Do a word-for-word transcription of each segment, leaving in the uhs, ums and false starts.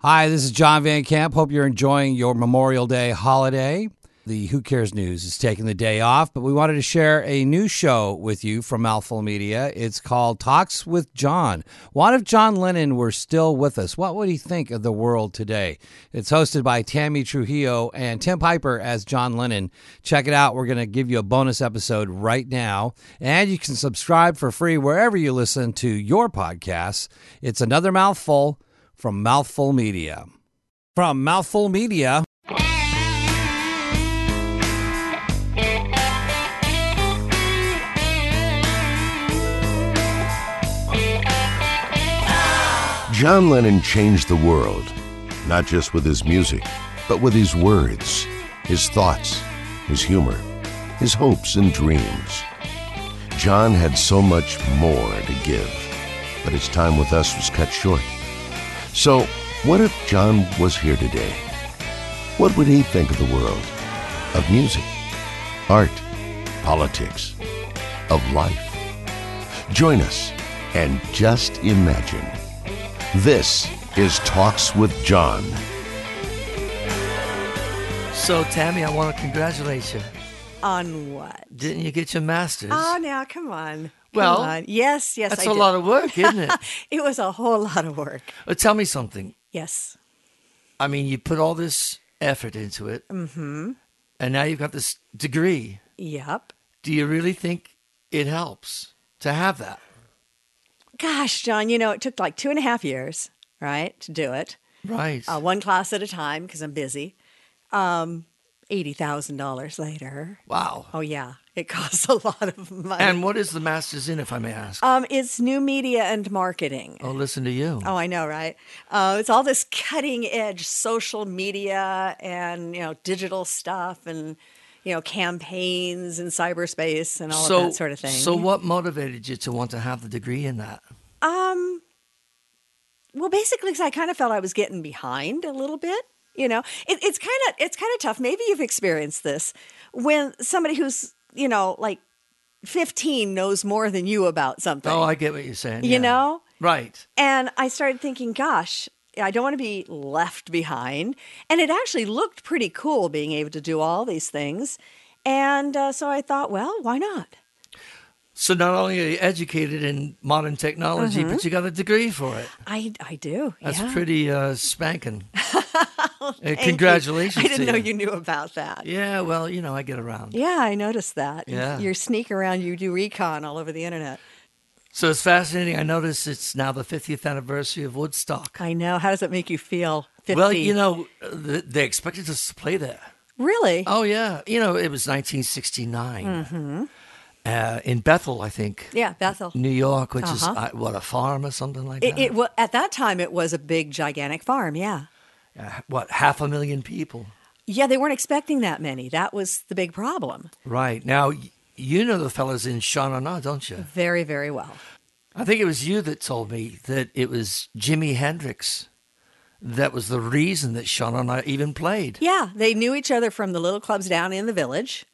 Hi, this is John Van Camp. Hope you're enjoying your Memorial Day holiday. The Who Cares News is taking the day off, but we wanted to share a new show with you from Mouthful Media. It's called Talks with John. What if John Lennon were still with us? What would he think of the world today? It's hosted by Tammy Trujillo and Tim Piper as John Lennon. Check it out. We're going to give you a bonus episode right now, and you can subscribe for free wherever you listen to your podcasts. It's Another Mouthful from Mouthful Media. From Mouthful Media. John Lennon changed the world, not just with his music, but with his words, his thoughts, his humor, his hopes and dreams. John had so much more to give, but his time with us was cut short. So, what if John was here today? What would he think of the world, of music, art, politics, of life? Join us and just imagine. This is Talks with John. So, Tammy, I want to congratulate you. On what? Didn't you get your master's? Oh, now, come on. Come well, on. yes, yes, that's I a did. lot of work, isn't it? It was a whole lot of work. Well, tell me something. Yes. I mean, you put all this effort into it, Mm-hmm. and now you've got this degree. Yep. Do you really think it helps to have that? Gosh, John, you know, it took like two and a half years, right, to do it. Right. Uh, one class at a time because I'm busy. Um, eighty thousand dollars later. Wow. Oh, yeah. It costs a lot of money. And what is the master's in, if I may ask? Um, it's new media and marketing. Oh, listen to you. Oh, I know, right? Uh, it's all this cutting edge social media and, you know, digital stuff and, you know, campaigns in cyberspace and all so, of that sort of thing. So what motivated you to want to have the degree in that? Um, well, basically, 'cause I kind of felt I was getting behind a little bit. You know, it, it's kind of it's kind of tough. Maybe you've experienced this when somebody who's, you know, like fifteen knows more than you about something. Oh, I get what you're saying. You yeah. know? Right. And I started thinking, gosh, I don't want to be left behind. And it actually looked pretty cool being able to do all these things. And uh, so I thought, well, why not? So not only are you educated in modern technology, Mm-hmm. but you got a degree for it. I, I do. That's yeah. pretty uh, spanking. Uh, Thank congratulations you. I didn't to know you. you knew about that. Yeah, well, you know, I get around. Yeah, I noticed that. Yeah. You're sneak around, you do recon all over the internet. So it's fascinating. I noticed it's now the fiftieth anniversary of Woodstock. I know. How does it make you feel? fifty Well, you know, th- they expected us to play there. Really? Oh, yeah. You know, it was nineteen sixty-nine. Mm-hmm. Uh, in Bethel, I think. Yeah, Bethel. New York, which Uh-huh. is, uh, what, a farm or something like It, that? it wa at that time, it was a big, gigantic farm, yeah. Uh, what, half a million people? Yeah, they weren't expecting that many. That was the big problem. Right. Now, y- you know the fellas in Sha Na Na, don't you? Very, very well. I think it was you that told me that it was Jimi Hendrix that was the reason that Sha Na Na even played. Yeah, they knew each other from the little clubs down in the village.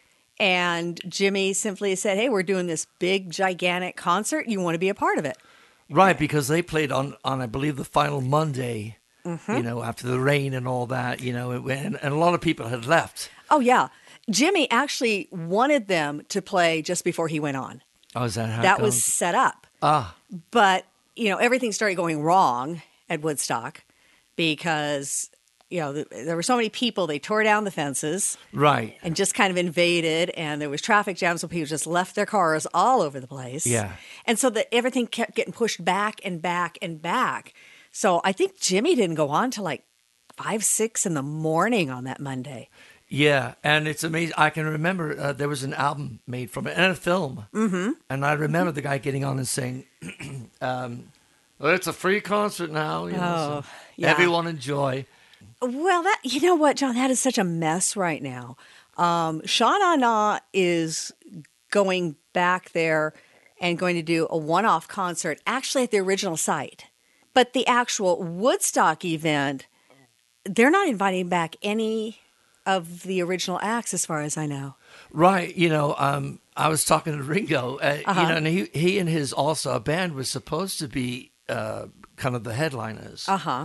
And Jimmy simply said, hey, we're doing this big, gigantic concert. You want to be a part of it? Right, because they played on, on I believe, the final Monday, Mm-hmm. you know, after the rain and all that, you know, and, and a lot of people had left. Oh, yeah. Jimmy actually wanted them to play just before he went on. Oh, is that how it That was goes? set up. Ah, But, you know, everything started going wrong at Woodstock because, you know, th- there were so many people. They tore down the fences right. and just kind of invaded, and there was traffic jams, so people just left their cars all over the place. Yeah. And so that everything kept getting pushed back and back and back. So I think Jimmy didn't go on till like five, six in the morning on that Monday. Yeah, and it's amazing. I can remember uh, there was an album made from it and a film. Mm-hmm. And I remember the guy getting on and saying, um, well, it's a free concert now. You know, Oh, so yeah. everyone enjoy. Well, that you know what, John, that is such a mess right now. Um, Sha Na Na is going back there and going to do a one-off concert, actually at the original site. But the actual Woodstock event, they're not inviting back any of the original acts, as far as I know. Right. You know, um, I was talking to Ringo, uh, Uh-huh. you know, and he, he and his also band was supposed to be uh, kind of the headliners. Uh huh.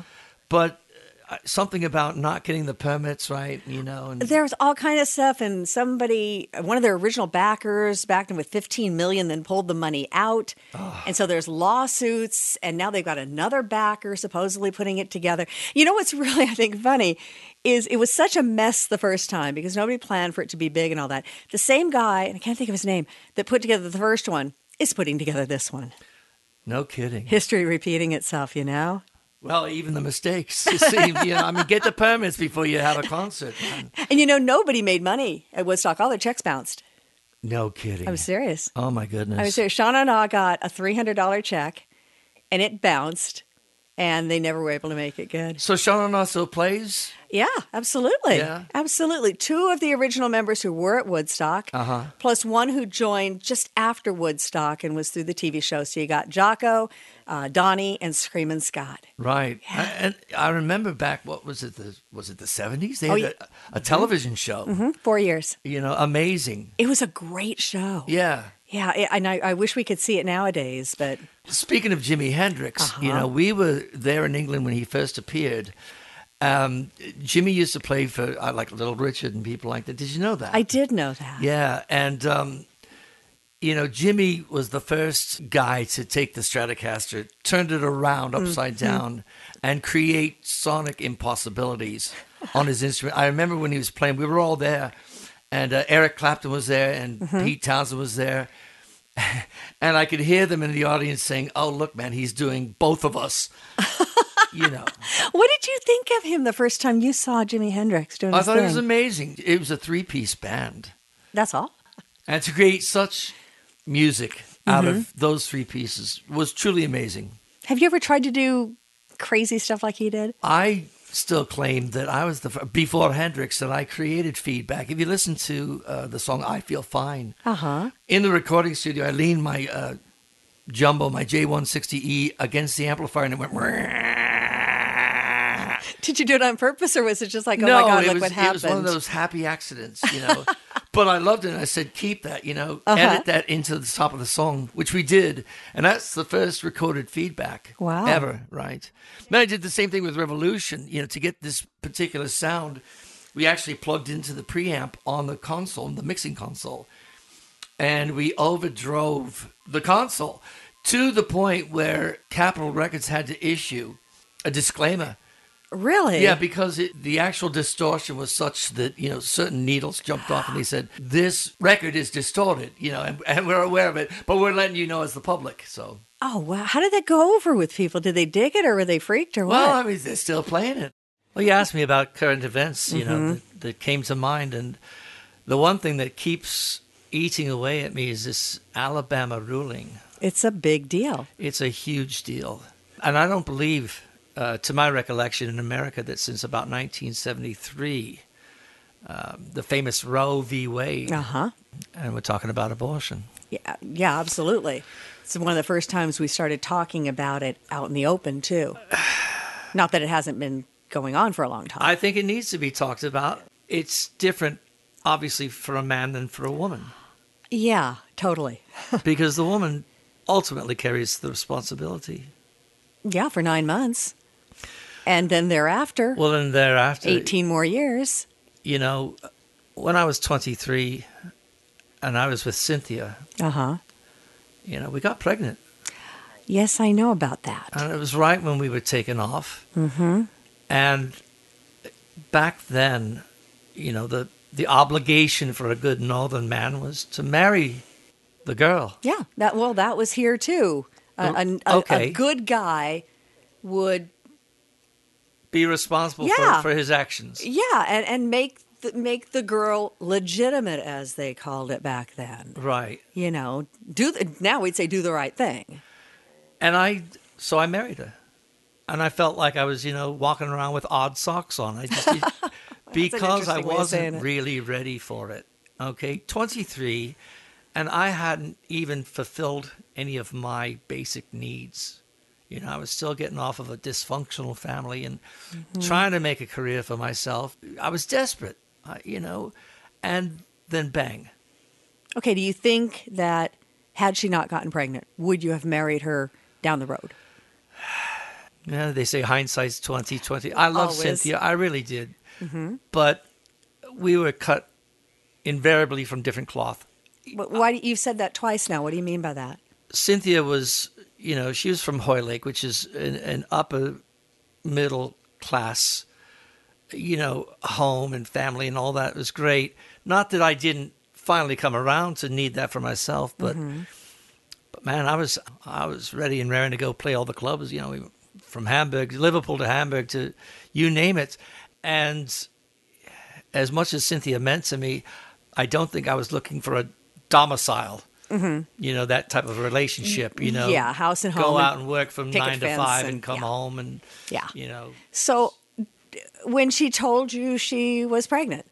but uh, something about not getting the permits right, you know. And There's all kind of stuff, and somebody, one of their original backers, backed them with fifteen million dollars, then pulled the money out. Oh. And so there's lawsuits, and now they've got another backer supposedly putting it together. You know what's really, I think, funny is it was such a mess the first time because nobody planned for it to be big and all that. The same guy, and I can't think of his name, that put together the first one is putting together this one. No kidding. History repeating itself, you know? Well, even the mistakes. You see, you know, I mean, get the permits before you have a concert. Man. And you know, nobody made money at Woodstock. All their checks bounced. No kidding. I was serious. Oh, my goodness. I was serious. Sean and I got a three hundred dollars check, and it bounced, and they never were able to make it good. So Sean also plays? Yeah, absolutely. Yeah. Absolutely. Two of the original members who were at Woodstock, uh-huh. plus one who joined just after Woodstock and was through the T V show. So you got Jocko, uh, Donnie, and Screamin' Scott. Right. Yeah. I, and I remember back, what was it, the was it the seventies? They Oh, had yeah. a, a television show. Mm-hmm. Four years. You know, amazing. It was a great show. Yeah. Yeah, it- and I, I wish we could see it nowadays, but Speaking of Jimi Hendrix, Uh-huh. you know, we were there in England when he first appeared. Um, Jimmy used to play for uh, like Little Richard and people like that. Did you know that? I did know that. Yeah, and um, you know, Jimmy was the first guy to take the Stratocaster, turned it around upside Mm-hmm. down, and create sonic impossibilities on his instrument. I remember when he was playing; we were all there, and uh, Eric Clapton was there, and Mm-hmm. Pete Townsend was there. And I could hear them in the audience saying, "Oh, look, man, he's doing both of us." You know, What did you think of him the first time you saw Jimi Hendrix doing I his thought thing? it was amazing. It was a three-piece band, That's all? and to create such music out of those three pieces was truly amazing. Have you ever tried to do crazy stuff like he did? I still claim that I was the fir- before Hendrix that I created feedback. If you listen to uh, the song "I Feel Fine," Uh-huh. in the recording studio, I leaned my uh, jumbo, my J one sixty E, against the amplifier, and it went. Did you do it on purpose, or was it just like, oh no, my God, it look was what it happened? was one of those happy accidents, you know. But I loved it. And I said, keep that, you know, Uh-huh. edit that into the top of the song, which we did, and that's the first recorded feedback Wow. ever, right? Then I did the same thing with Revolution, you know, to get this particular sound. We actually plugged into the preamp on the console, the mixing console, and we overdrove the console to the point where Capitol Records had to issue a disclaimer. Really? Yeah, because it, the actual distortion was such that, you know, certain needles jumped off and they said, this record is distorted, you know, and, and we're aware of it, but we're letting you know as the public, so. Oh, wow. How did that go over with people? Did they dig it, or were they freaked, or what? Well, I mean, they're still playing it. Well, you asked me about current events, you know, that, that came to mind, and the one thing that keeps eating away at me is this Alabama ruling. It's a big deal. It's a huge deal. And I don't believe, uh, to my recollection in America, that since about nineteen seventy-three, um, the famous Roe v. Wade, Uh-huh. and we're talking about abortion. Yeah, yeah, absolutely. It's one of the first times we started talking about it out in the open, too. Not that it hasn't been going on for a long time. I think it needs to be talked about. It's different, obviously, for a man than for a woman, Yeah, totally. because the woman ultimately carries the responsibility. Yeah, for nine months. And then thereafter, Well, and thereafter, eighteen more years. you know, when I was twenty-three and I was with Cynthia, Uh-huh. you know, we got pregnant. Yes, I know about that. And it was right when we were taken off. Mm-hmm. And back then, you know, the, the obligation for a good northern man was to marry the girl. Yeah, that well, that was here, too. A, a, a- Okay. a good guy would, Be responsible Yeah. for, for his actions. yeah, and, and make the, make the girl legitimate, as they called it back then. Right. You know, do the, now we'd say do the right thing. And I, so I married her. And I felt like I was, you know, walking around with odd socks on. I just, because I interesting way of saying wasn't it. really ready for it. Okay. twenty-three. And I hadn't even fulfilled any of my basic needs. You know, I was still getting off of a dysfunctional family and Mm-hmm. trying to make a career for myself. I was desperate, uh, you know, and then bang. Okay, do you think that had she not gotten pregnant, would you have married her down the road? Yeah, they say hindsight's twenty twenty. I love Always. Cynthia. I really did. Mm-hmm. But we were cut invariably from different cloth. Wh- Why do- you've said that twice now? What do you mean by that? Cynthia was, you know, she was from Hoylake, which is an, an upper middle class, you know, home and family and all that. It was great. Not that I didn't finally come around to need that for myself, but Mm-hmm. but man, I was I was ready and raring to go play all the clubs. You know, we, from Hamburg, Liverpool to Hamburg to you name it. And as much as Cynthia meant to me, I don't think I was looking for a domicile. Mm-hmm. You know, that type of relationship. You know, Yeah, house and go home out and and work from picket nine to fence five and- and come yeah. home and Yeah. you know. So d- when she told you she was pregnant,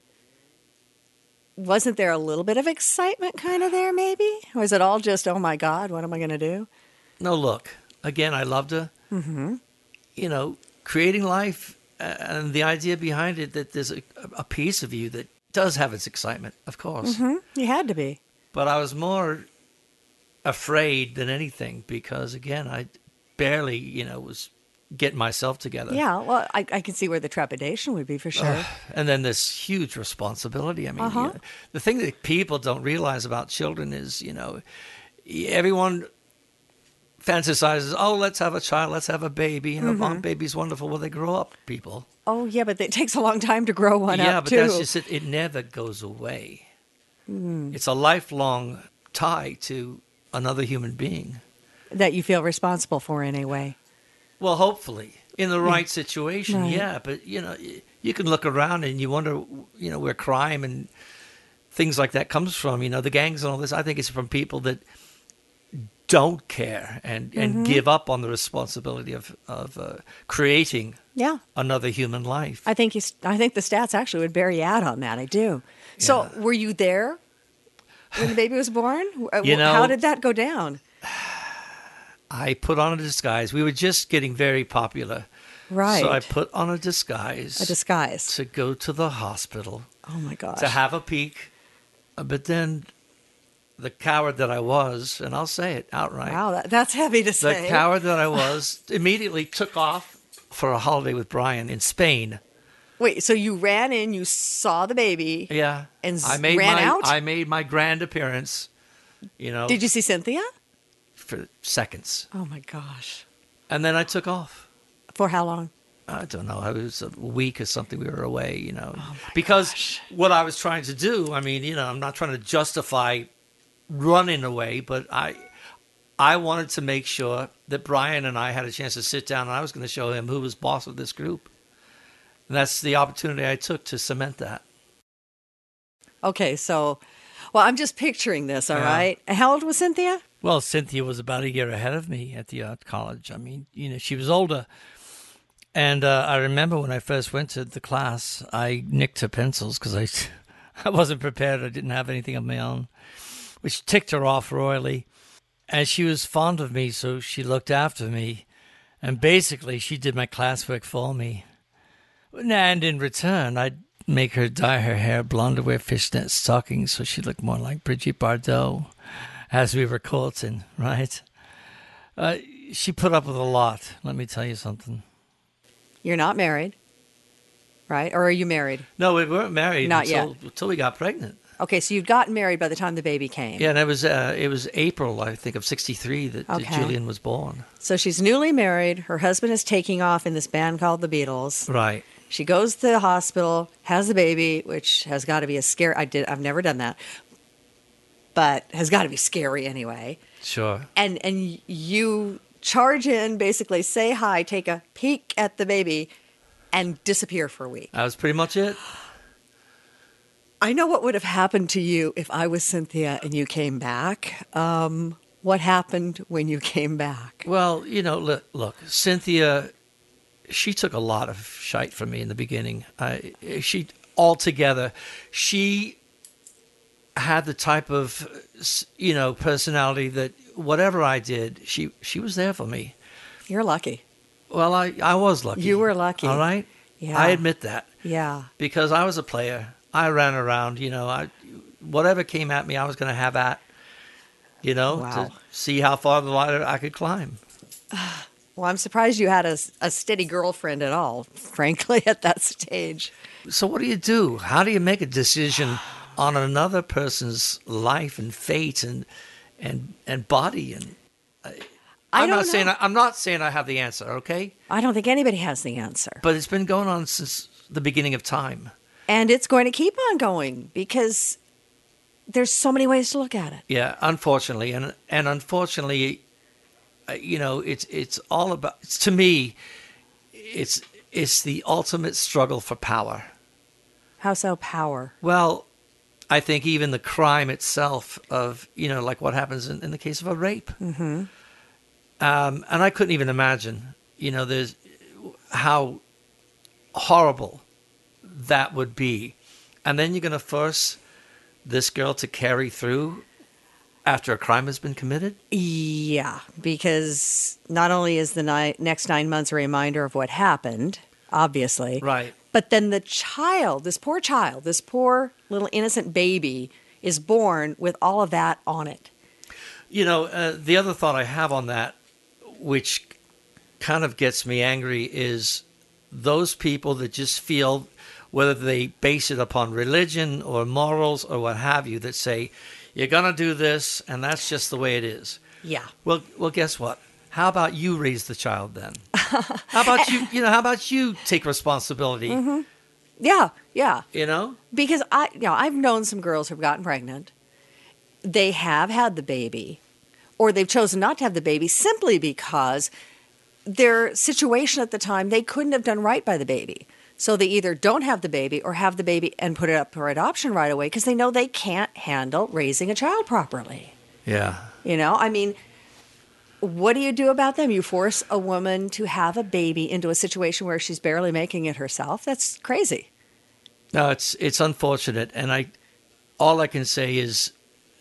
wasn't there a little bit of excitement kind of there maybe? Or is it all just, oh my God, what am I going to do? No, look, again, I loved her. Mm-hmm. You know, creating life uh, and the idea behind it that there's a, a piece of you that does have its excitement, of course. Hmm? You had to be. But I was more afraid than anything because, again, I barely, you know, was getting myself together. Yeah, well, I, I can see where the trepidation would be for sure. And then this huge responsibility. I mean, Uh-huh. you know, the thing that people don't realize about children is, you know, everyone fantasizes, oh, let's have a child, let's have a baby. You know, Mm-hmm. oh, baby's wonderful. Well, they grow up, people. Oh, yeah, but it takes a long time to grow one yeah, up, but too. that's just it. It never goes away. Mm. It's a lifelong tie to another human being. That you feel responsible for in a way. Well, hopefully, in the right situation, Right. yeah. But, you know, y- you can look around and you wonder, you know, where crime and things like that comes from. You know, the gangs and all this, I think it's from people that don't care and, and Mm-hmm. give up on the responsibility of, of uh, creating Yeah. another human life. I think you, s- I think the stats actually would bear you out on that. I do. So, Yeah. were you there when the baby was born? Uh, You know- how did that go down? I put on a disguise. We were just getting very popular. Right. So I put on a disguise A disguise. to go to the hospital Oh my gosh. to have a peek. Uh, But then the coward that I was, and I'll say it outright, Wow, that, that's heavy to the say. coward that I was immediately took off for a holiday with Brian in Spain. Wait, so you ran in, you saw the baby. Yeah. And I made ran my, out? I made my grand appearance, you know, Did you see Cynthia? for seconds. Oh my gosh. And then I took off. For how long? I don't know. It was a week or something. We were away, you know, Oh my because gosh. what I was trying to do. I mean, you know, I'm not trying to justify running away, but I, I wanted to make sure that Brian and I had a chance to sit down, and I was going to show him who was boss of this group, and that's the opportunity I took to cement that. Okay, so, well, I'm just picturing this, all Yeah. right? And how old was Cynthia? Well, Cynthia was about a year ahead of me at the art college. I mean, you know, she was older. And uh, I remember when I first went to the class, I nicked her pencils because I, I wasn't prepared. I didn't have anything of my own, which ticked her off royally. And she was fond of me, so she looked after me. And basically, she did my classwork for me. And in return, I'd make her dye her hair blonde and wear fishnet stockings so she looked more like Brigitte Bardot as we were courting, right? Uh, she put up with a lot, let me tell you something. You're not married, right? Or are you married? No, we weren't married Not until, yet. until we got pregnant. Okay, so you'd gotten married by the time the baby came. Yeah, and it was uh, it was April, I think, of sixty-three that, that Okay. Julian was born. So she's newly married. Her husband is taking off in this band called the Beatles. Right. She goes to the hospital, has the baby, which has got to be a scary. I did. I've never done that, but has got to be scary anyway. Sure. And and you charge in, basically say hi, take a peek at the baby, and disappear for a week. That was pretty much it. I know what would have happened to you if I was Cynthia and you came back. Um, what happened when you came back? Well, you know, look, look, Cynthia, she took a lot of shite from me in the beginning. I, she, altogether, she had the type of, you know, personality that whatever I did, she, she was there for me. You're lucky. Well, I, I was lucky. You were lucky. All right? Yeah. I admit that. Yeah. Because I was a player. I ran around, you know, I, whatever came at me, I was going to have at, you know, Wow. to see how far the ladder I could climb. Well, I'm surprised you had a, a steady girlfriend at all, frankly, at that stage. So what do you do? How do you make a decision on another person's life and fate and and and body? And I, I I'm don't not know. saying I, I'm not saying I have the answer, okay? I don't think anybody has the answer. But it's been going on since the beginning of time. And it's going to keep on going because there's so many ways to look at it. Yeah, unfortunately, and and unfortunately, uh, you know, it's it's all about. It's, to me, it's it's the ultimate struggle for power. How so? Power. Well, I think even the crime itself of, you know, like what happens in, in the case of a rape. Mm-hmm. Um, and I couldn't even imagine, you know, there's how horrible that would be. And then you're going to force this girl to carry through after a crime has been committed? Yeah, because not only is the ni- next nine months a reminder of what happened, obviously. Right. But then the child, this poor child, this poor little innocent baby is born with all of that on it. You know, uh, the other thought I have on that, which kind of gets me angry, is those people that just feel, whether they base it upon religion or morals or what have you, that say, you're going to do this and that's just the way it is. Yeah. Well, well, guess what? How about you raise the child then? How about you, you know, how about you take responsibility? Mm-hmm. Yeah, yeah. You know? Because I, you know, I've known some girls who've gotten pregnant. They have had the baby, or they've chosen not to have the baby simply because their situation at the time, they couldn't have done right by the baby. So they either don't have the baby or have the baby and put it up for adoption right away because they know they can't handle raising a child properly. Yeah. You know, I mean, what do you do about them? You force a woman to have a baby into a situation where she's barely making it herself. That's crazy. No, it's it's unfortunate, and I, all I can say is,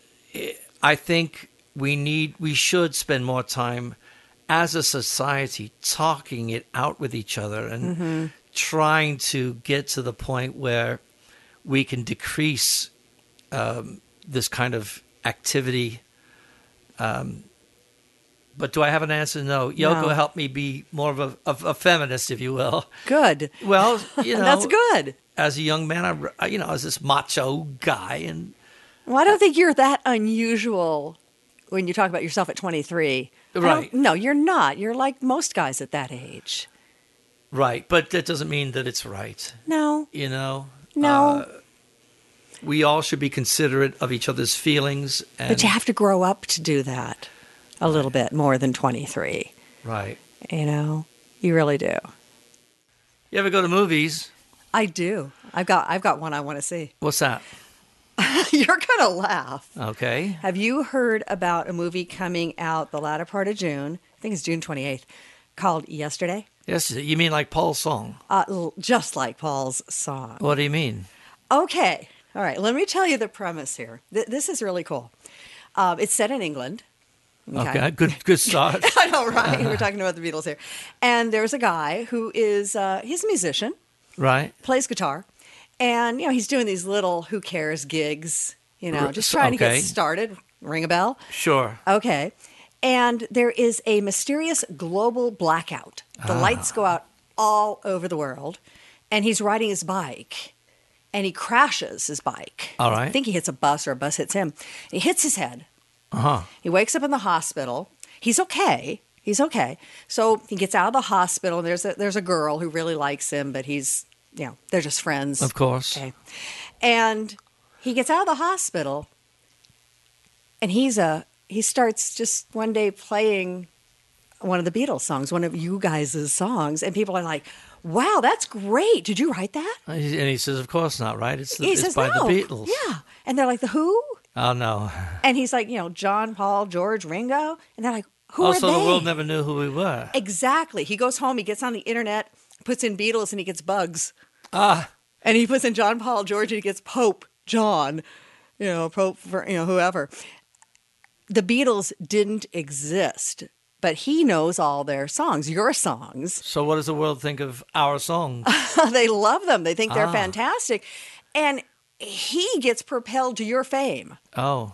I think we need, we should spend more time as a society talking it out with each other and mm-hmm. trying to get to the point where we can decrease um, this kind of activity. Um, but do I have an answer? No. Yoko, No. help me be more of a, of a feminist, if you will. Good. Well, you know, That's good. As a young man, I, you know, as this macho guy, and Well, I don't think you're that unusual when you talk about yourself at twenty-three. I don't- Right. No, you're not. You're like most guys at that age. right, but that doesn't mean that it's right. No. You know, No. Uh, we all should be considerate of each other's feelings. And, But you have to grow up to do that a little bit more than twenty-three. right. You know, you really do. You ever go to movies? I do. I've got I've got one I want to see. What's that? You're going to laugh. Okay. Have you heard about a movie coming out the latter part of June? I think it's June twenty-eighth, called Yesterday. Yes, you mean like Paul's song? Uh, l- just like Paul's song. What do you mean? Okay. All right. Let me tell you the premise here. Th- this is really cool. Um, it's set in England. Okay, good, good start. I know, right? We're talking about the Beatles here. And there's a guy who is, uh, he's a musician, Right. plays guitar, and, you know, he's doing these little who cares gigs, you know, R- just trying to okay. get started. Ring a bell? Sure. Okay. And there is a mysterious global blackout. The Ah. lights go out all over the world, and he's riding his bike, and he crashes his bike. All I right. think he hits a bus or a bus hits him. He hits his head. Uh-huh. He wakes up in the hospital. He's okay. He's okay. So he gets out of the hospital. And there's a, there's a girl who really likes him, but he's, you know, they're just friends. Of course. Okay. And he gets out of the hospital, and he's a he starts just one day playing one of the Beatles songs, one of you guys' songs, and people are like, "Wow, that's great! Did you write that?" And he and he says, of course not, right? It's, the, He it's says, by "No." the Beatles. Yeah, and they're like, "The Who?" Oh, no. And he's like, you know, John, Paul, George, Ringo, and they're like, "Who are Also, they?" the world never knew who we were. Exactly. He goes home, he gets on the internet, puts in Beatles, and he gets Bugs. Ah, And he puts in John, Paul, George, and he gets Pope John, you know, Pope for, you know, whoever. The Beatles didn't exist, but he knows all their songs, your songs. so what does the world think of our song? They love them. They think they're Ah. fantastic. And he gets propelled to your fame. Oh,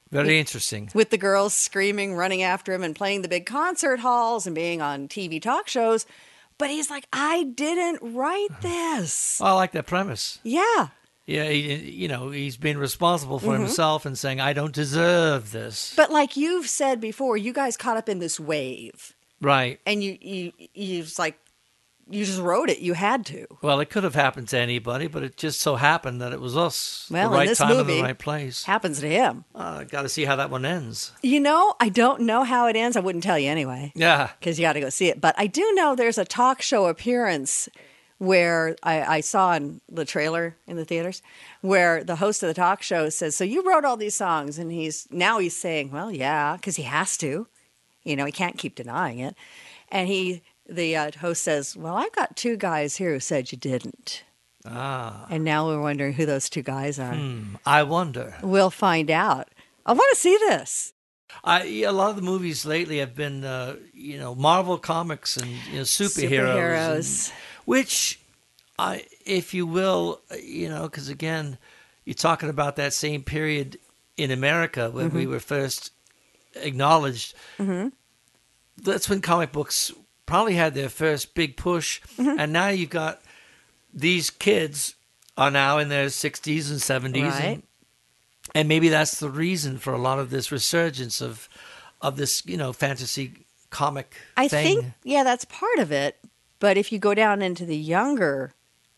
Very interesting. With the girls screaming, running after him, and playing the big concert halls and being on T V talk shows. But he's like, I didn't write this. Oh, I like that premise. Yeah. Yeah, he, you know, he's been responsible for mm-hmm. himself and saying, I don't deserve this. But like you've said before, you guys caught up in this wave. Right. And you, you, you was like, you just wrote it. You had to. Well, it could have happened to anybody, but it just so happened that it was us. Well, the right in this time movie, and the right place. Happens to him. Uh, got to see how that one ends. You know, I don't know how it ends. I wouldn't tell you anyway. Yeah. Because you got to go see it. But I do know there's a talk show appearance where I, I saw in the trailer in the theaters where the host of the talk show says, so you wrote all these songs. And he's now he's saying, well, yeah, because he has to. You know, he can't keep denying it. And he... The uh, host says, well, I've got two guys here who said you didn't. Ah. And now we're wondering who those two guys are. Hmm. I wonder. We'll find out. I want to see this. I, a lot of the movies lately have been, uh, you know, Marvel comics and you know, superheroes. Superheroes. And, which, I, if you will, you know, because again, you're talking about that same period in America when mm-hmm. we were first acknowledged. Mm-hmm. That's when comic books probably had their first big push, mm-hmm. and now you've got these kids are now in their sixties and seventies, right. and, and maybe that's the reason for a lot of this resurgence of of this, you know, fantasy comic I thing. think, yeah, that's part of it. But if you go down into the younger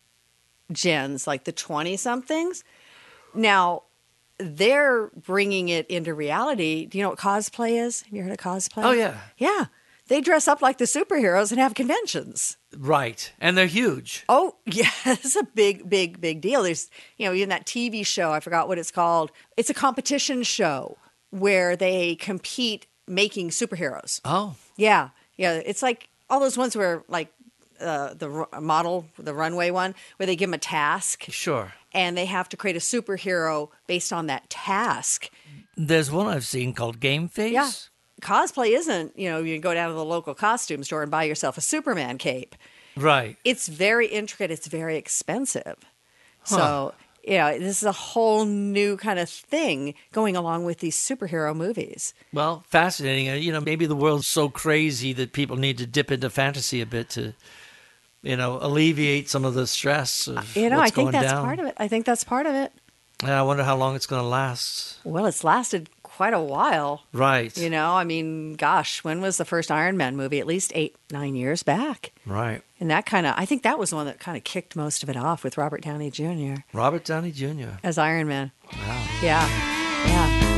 gens, like the twenty-somethings, now they're bringing it into reality. Do you know what cosplay is? Have you heard of cosplay? Oh, yeah. Yeah. They dress up like the superheroes and have conventions. Right. And they're huge. Oh, yeah. It's a big, big, big deal. There's, you know, even that T V show, I forgot what it's called. It's a competition show where they compete making superheroes. Oh. Yeah. Yeah. It's like all those ones where, like, uh, the model, the runway one, where they give them a task. Sure. And they have to create a superhero based on that task. There's one I've seen called Game Face. Yeah. Cosplay isn't, you know, you go down to the local costume store and buy yourself a Superman cape. Right. It's very intricate. It's very expensive. Huh. So, you know, this is a whole new kind of thing going along with these superhero movies. Well, fascinating. Uh, You know, maybe the world's so crazy that people need to dip into fantasy a bit to, you know, alleviate some of the stress of You know, what's I think going that's down. part of it. I think that's part of it. Yeah, I wonder how long it's going to last. Well, it's lasted quite a while. Right. You know, I mean, gosh, when was the first Iron Man movie? At least eight, nine years back. Right. And that kind of, I think that was the one that kind of kicked most of it off with Robert Downey Junior Robert Downey Junior as Iron Man. Wow. Yeah. Yeah.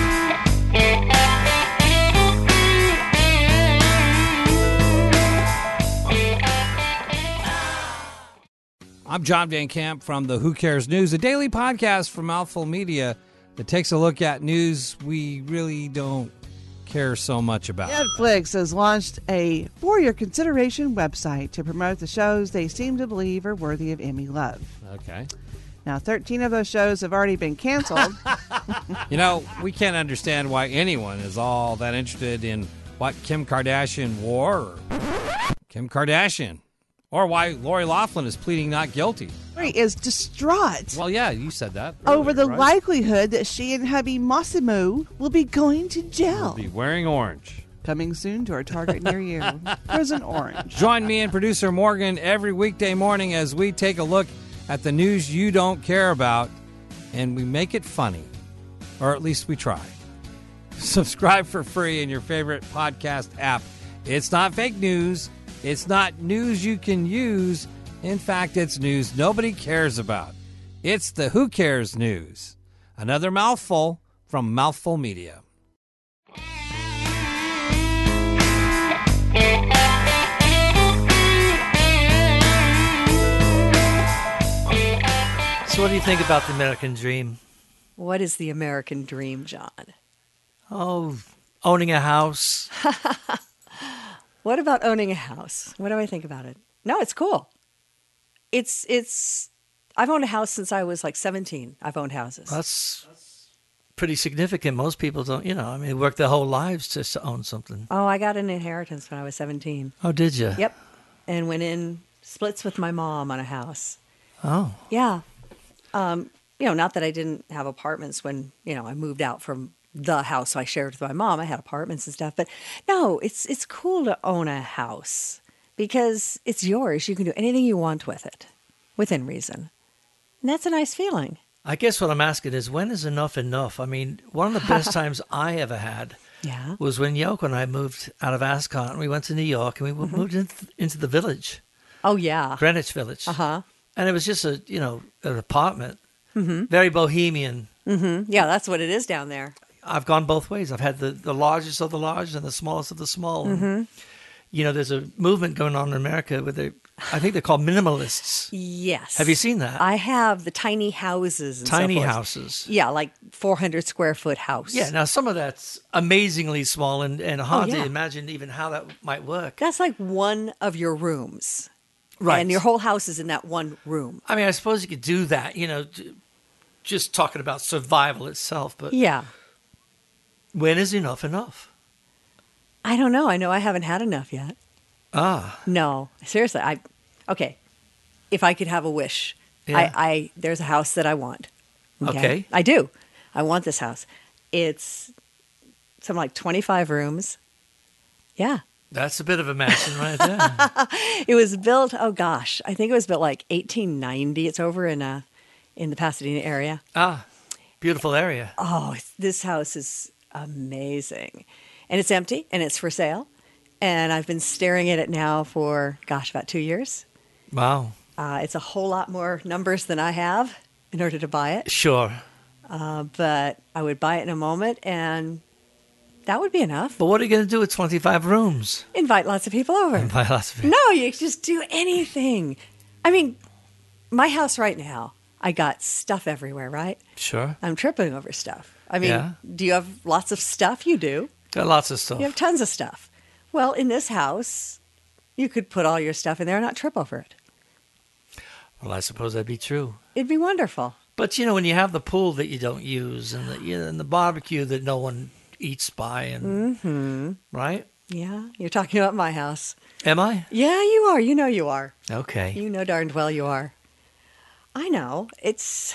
I'm John Van Camp from the Who Cares News, a daily podcast from Mouthful Media that takes a look at news we really don't care so much about. Netflix has launched a for your consideration website to promote the shows they seem to believe are worthy of Emmy love. Okay. Now, thirteen of those shows have already been canceled. You know, we can't understand why anyone is all that interested in what Kim Kardashian wore or Kim Kardashian, or why Lori Loughlin is pleading not guilty. Lori is distraught Well, yeah, you said that earlier, over the right? likelihood that she and hubby Massimo will be going to jail. Be wearing orange. Coming soon to our Target near you. Prison Orange. Join me and producer Morgan every weekday morning as we take a look at the news you don't care about, and we make it funny, or at least we try. Subscribe for free in your favorite podcast app. It's not fake news. It's not news you can use. In fact, it's news nobody cares about. It's the Who Cares News. Another mouthful from Mouthful Media. So what do you think about the American dream? What is the American dream, John? Oh, owning a house. What about owning a house? What do I think about it? No, it's cool. It's, it's, I've owned a house since I was like seventeen. I've owned houses. That's pretty significant. Most people don't, you know, I mean, they work their whole lives to s- own something. Oh, I got an inheritance when I was seventeen. Oh, did you? Yep. And went in splits with my mom on a house. Oh. Yeah. Um, you know, not that I didn't have apartments when, you know, I moved out from the house I shared with my mom. I had apartments and stuff, but no, it's it's cool to own a house because it's yours. You can do anything you want with it, within reason, and that's a nice feeling. I guess what I'm asking is, when is enough enough? I mean, one of the best times I ever had Yeah. was when Yoko and I moved out of Ascot, and we went to New York, and we mm-hmm. moved into, into the village, Oh yeah. Greenwich Village. Uh huh. And it was just a, you know, an apartment, mm-hmm. very bohemian. Mm-hmm. Yeah, that's what it is down there. I've gone both ways. I've had the, the largest of the large and the smallest of the small. Mm-hmm. And, you know, there's a movement going on in America where they, I think they're called minimalists. Yes. Have you seen that? I have the tiny houses. And Tiny so forth. houses. Yeah, like four hundred square foot house. Yeah, now some of that's amazingly small and, and hard Oh, yeah. to imagine even how that might work. That's like one of your rooms. Right. And your whole house is in that one room. I mean, I suppose you could do that, you know, j- just talking about survival itself. But Yeah. when is enough enough? I don't know. I know I haven't had enough yet. Ah, No, seriously. I okay. If I could have a wish, Yeah. I, I there's a house that I want. Okay. I do. I want this house. It's something like twenty-five rooms. Yeah. that's a bit of a mansion right there. It was built, oh gosh, I think it was built like eighteen ninety. It's over in uh in the Pasadena area. Ah, beautiful area. Oh, it's- this house is amazing. And it's empty and it's for sale. And I've been staring at it now for, gosh, about two years. Wow. Uh, it's a whole lot more numbers than I have in order to buy it. Sure. Uh, but I would buy it in a moment and that would be enough. But what are you going to do with twenty-five rooms? Invite lots of people over. Buy lots of it. No, you can just do anything. I mean, my house right now, I got stuff everywhere, right? Sure. I'm tripping over stuff. I mean, Yeah. do you have lots of stuff? You do. Got lots of stuff. You have tons of stuff. Well, in this house, you could put all your stuff in there and not trip over it. Well, I suppose that'd be true. It'd be wonderful. But, you know, when you have the pool that you don't use and the, you know, and the barbecue that no one eats by, and Mm-hmm. right? Yeah, you're talking about my house. Am I? Yeah, you are. You know you are. Okay. You know darned well you are. I know. It's,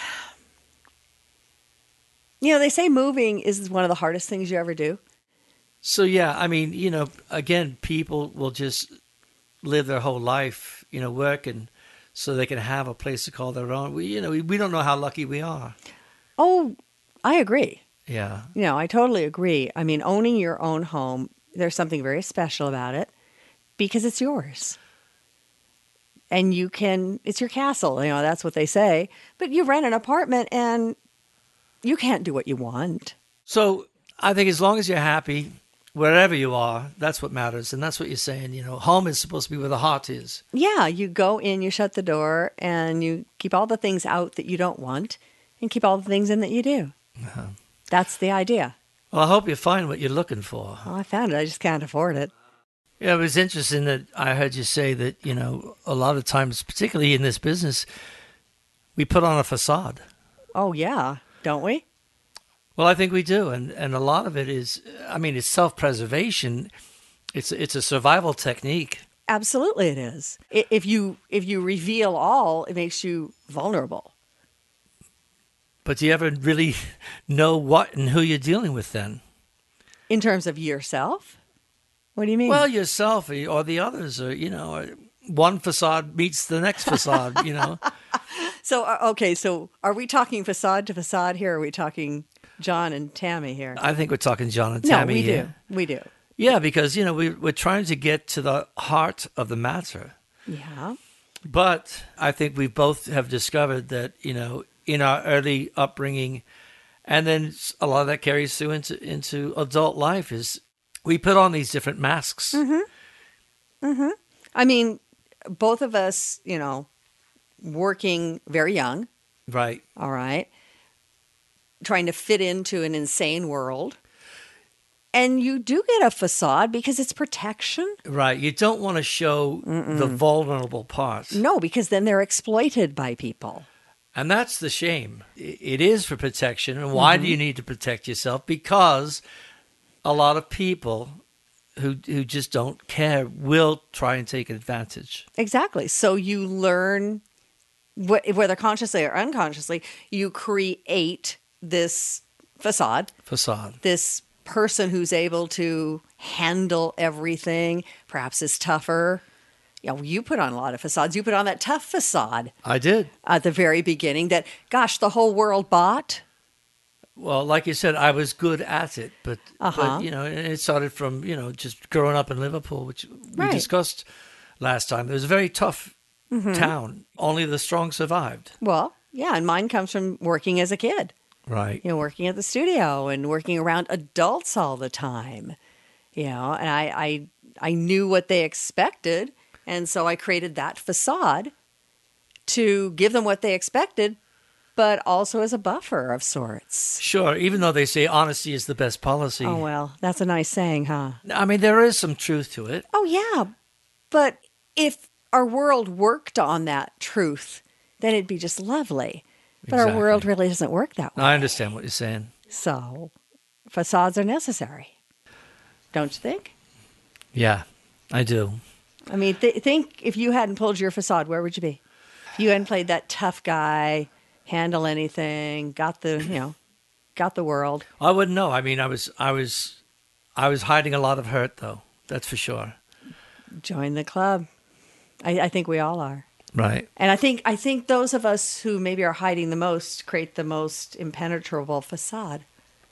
you know, they say moving is one of the hardest things you ever do. So, yeah, I mean, you know, again, people will just live their whole life, you know, working so they can have a place to call their own. We, you know, we, we don't know how lucky we are. Oh, I agree. Yeah. You know, I totally agree. I mean, owning your own home, there's something very special about it because it's yours. And you can, it's your castle, you know, that's what they say. But you rent an apartment and you can't do what you want. So I think as long as you're happy, wherever you are, that's what matters. And that's what you're saying. You know, home is supposed to be where the heart is. Yeah, you go in, you shut the door, and you keep all the things out that you don't want and keep all the things in that you do. Uh-huh. That's the idea. Well, I hope you find what you're looking for. Well, I found it. I just can't afford it. Yeah, it was interesting that I heard you say that, you know, a lot of times, particularly in this business, we put on a facade. Oh, yeah. Don't we? Well, I think we do. And, and a lot of it is, I mean, it's self-preservation. It's, it's a survival technique. Absolutely it is. I- If you if you reveal all, it makes you vulnerable. But do you ever really know what and who you're dealing with then? In terms of yourself? What do you mean? Well, yourself or the others, or, you know, one facade meets the next facade, you know. so, uh, okay, so are we talking facade to facade here? Or are we talking John and Tammy here? I think we're talking John and no, Tammy we here. do. We do. Yeah, because, you know, we, we're trying to get to the heart of the matter. Yeah. But I think we both have discovered that, you know, in our early upbringing, and then a lot of that carries through into, into adult life, is we put on these different masks. Mm-hmm. Mm-hmm. I mean, both of us, you know, working very young, Right. all right, trying to fit into an insane world. And you do get a facade because it's protection. Right. You don't want to show Mm-mm. the vulnerable parts. No, because then they're exploited by people. And that's the shame. It is for protection. And why mm-hmm. do you need to protect yourself? Because a lot of people who who just don't care will try and take advantage. Exactly. So you learn, wh- whether consciously or unconsciously, you create this facade. Facade. This person who's able to handle everything, perhaps is tougher. You know, you put on a lot of facades. You put on that tough facade I did. at the very beginning that, gosh, the whole world bought. Well, like you said, I was good at it, but, Uh-huh. but you know, it started from, you know, just growing up in Liverpool, which we Right. discussed last time. It was a very tough Mm-hmm. town. Only the strong survived. Well, yeah, and mine comes from working as a kid. Right. You know, working at the studio and working around adults all the time. You know, and I, I, I knew what they expected, and so I created that facade to give them what they expected, but also as a buffer of sorts. Sure, even though they say honesty is the best policy. Oh, well, that's a nice saying, huh? I mean, there is some truth to it. Oh, yeah. But if our world worked on that truth, then it'd be just lovely. But our Exactly. world really doesn't work that way. I understand what you're saying. So facades are necessary. Don't you think? Yeah, I do. I mean, th- think if you hadn't pulled your facade, where would you be? If you hadn't played that tough guy, handle anything, got the, you know, got the world. I wouldn't know. I mean, I was, I was, I was hiding a lot of hurt, though. That's for sure. Join the club. I, I think we all are. Right. And I think I think those of us who maybe are hiding the most create the most impenetrable facade.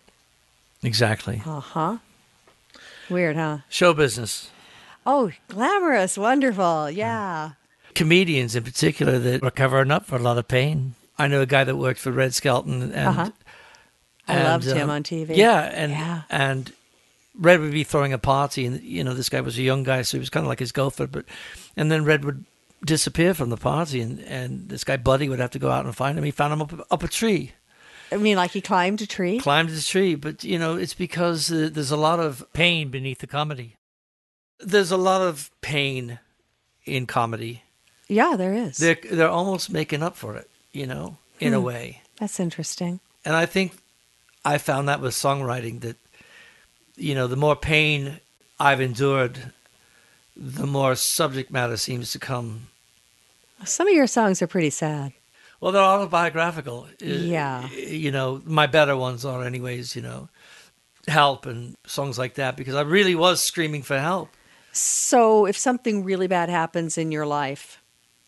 Exactly. Uh-huh. Weird, huh? Show business. Oh, glamorous, wonderful. Yeah. Comedians in particular that are covering up for a lot of pain. I know a guy that worked for Red Skelton, and Uh-huh. I and, loved uh, him on T V. Yeah, and Yeah. and Red would be throwing a party, and you know this guy was a young guy, so he was kind of like his gopher. But and then Red would disappear from the party, and, and this guy Buddy would have to go out and find him. He found him up up a tree, I mean, like he climbed a tree. climbed the tree. But you know it's because uh, there's a lot of pain beneath the comedy. There's a lot of pain in comedy. Yeah, there is. They're they're almost making up for it, you know, in a way. That's interesting. And I think I found that with songwriting that, you know, the more pain I've endured, the more subject matter seems to come. Some of your songs are pretty sad. Well, they're autobiographical. Uh, Yeah. You know, my better ones are anyways, you know, Help and songs like that, because I really was screaming for help. So, if something really bad happens in your life,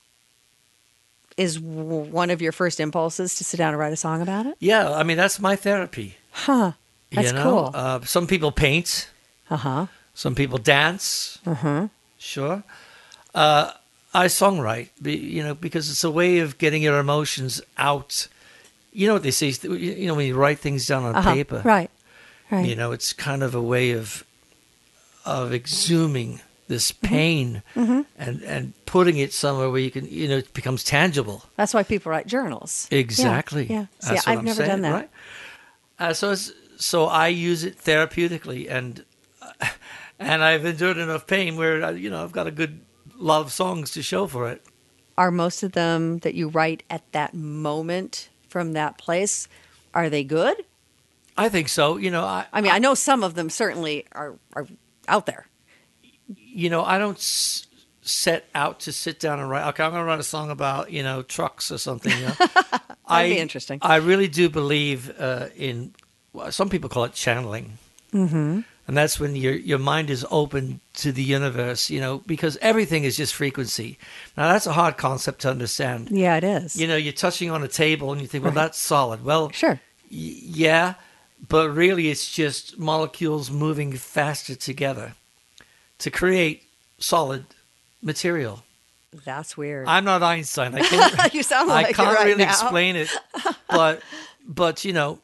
is w- one of your first impulses to sit down and write a song about it? Yeah, I mean, that's my therapy. Huh. That's you know? cool. Uh, some people paint. Uh huh. Some people dance. Uh huh. Sure. Uh, I songwrite, be- you know, because it's a way of getting your emotions out. You know what they say, you know, when you write things down on Uh-huh. paper, Right. Right. you know, it's kind of a way of of exhuming this pain Mm-hmm. and, and putting it somewhere where you can, you know, it becomes tangible. That's why people write journals. Exactly. Yeah. yeah. See, That's what I've I'm never saying, done that. Right? Uh, so, it's, so I use it therapeutically, and uh, and I've endured enough pain where, uh, you know, I've got a good lot of songs to show for it. Are most of them that you write at that moment from that place, are they good? I think so. You know, I, I mean, I know some of them certainly are, are out there. you know, I don't s- set out to sit down and write. Okay, I'm going to write a song about, you know, trucks or something. You know? That'd be I, interesting. I really do believe uh, in. Well, some people call it channeling, mm-hmm. and that's when your your mind is open to the universe. You know, because everything is just frequency. Now that's a hard concept to understand. Yeah, it is. You know, you're touching on a table and you think, well, Right. that's solid. Well, Sure. y- yeah, but really it's just molecules moving faster together to create solid material. That's weird. I'm not Einstein. I can't, You sound I like it can't right really now. explain it. But, but you know,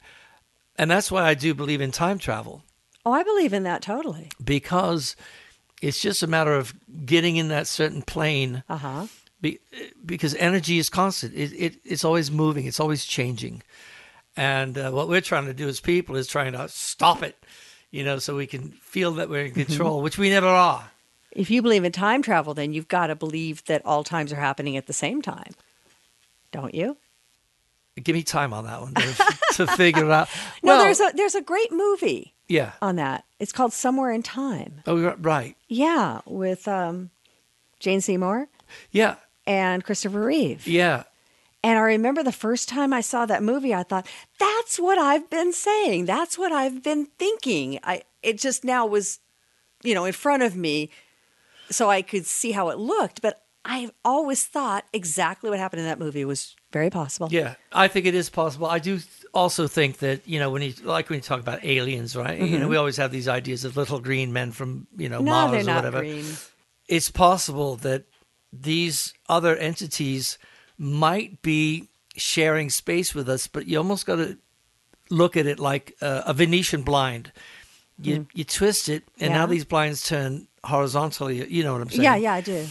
and that's why I do believe in time travel, oh, I believe in that totally. because it's just a matter of getting in that certain plane. Uh huh. Be, because energy is constant. It, it it's always moving. It's always changing. And uh, what we're trying to do as people is trying to stop it, you know, so we can feel that we're in control, which we never are. If you believe in time travel, then you've got to believe that all times are happening at the same time, don't you? Give me time on that one to, to figure it out. No, well, there's a there's a great movie yeah. on that. It's called Somewhere in Time. Oh, you're right. Yeah, with um, Jane Seymour Yeah. and Christopher Reeve. Yeah. And I remember the first time I saw that movie, I thought, that's what I've been saying. That's what I've been thinking. I it just now was, you know, in front of me so I could see how it looked. But I've always thought exactly what happened in that movie was very possible. Yeah, I think it is possible. I do also think that, you know, when you, like when you talk about aliens, right? Mm-hmm. You know, we always have these ideas of little green men from, you know, no, Mars they're or not whatever. Green. It's possible that these other entities might be sharing space with us, but you almost got to look at it like uh, a Venetian blind. You mm. you twist it, and yeah. now these blinds turn horizontally. You know what I'm saying? Yeah, yeah, I do.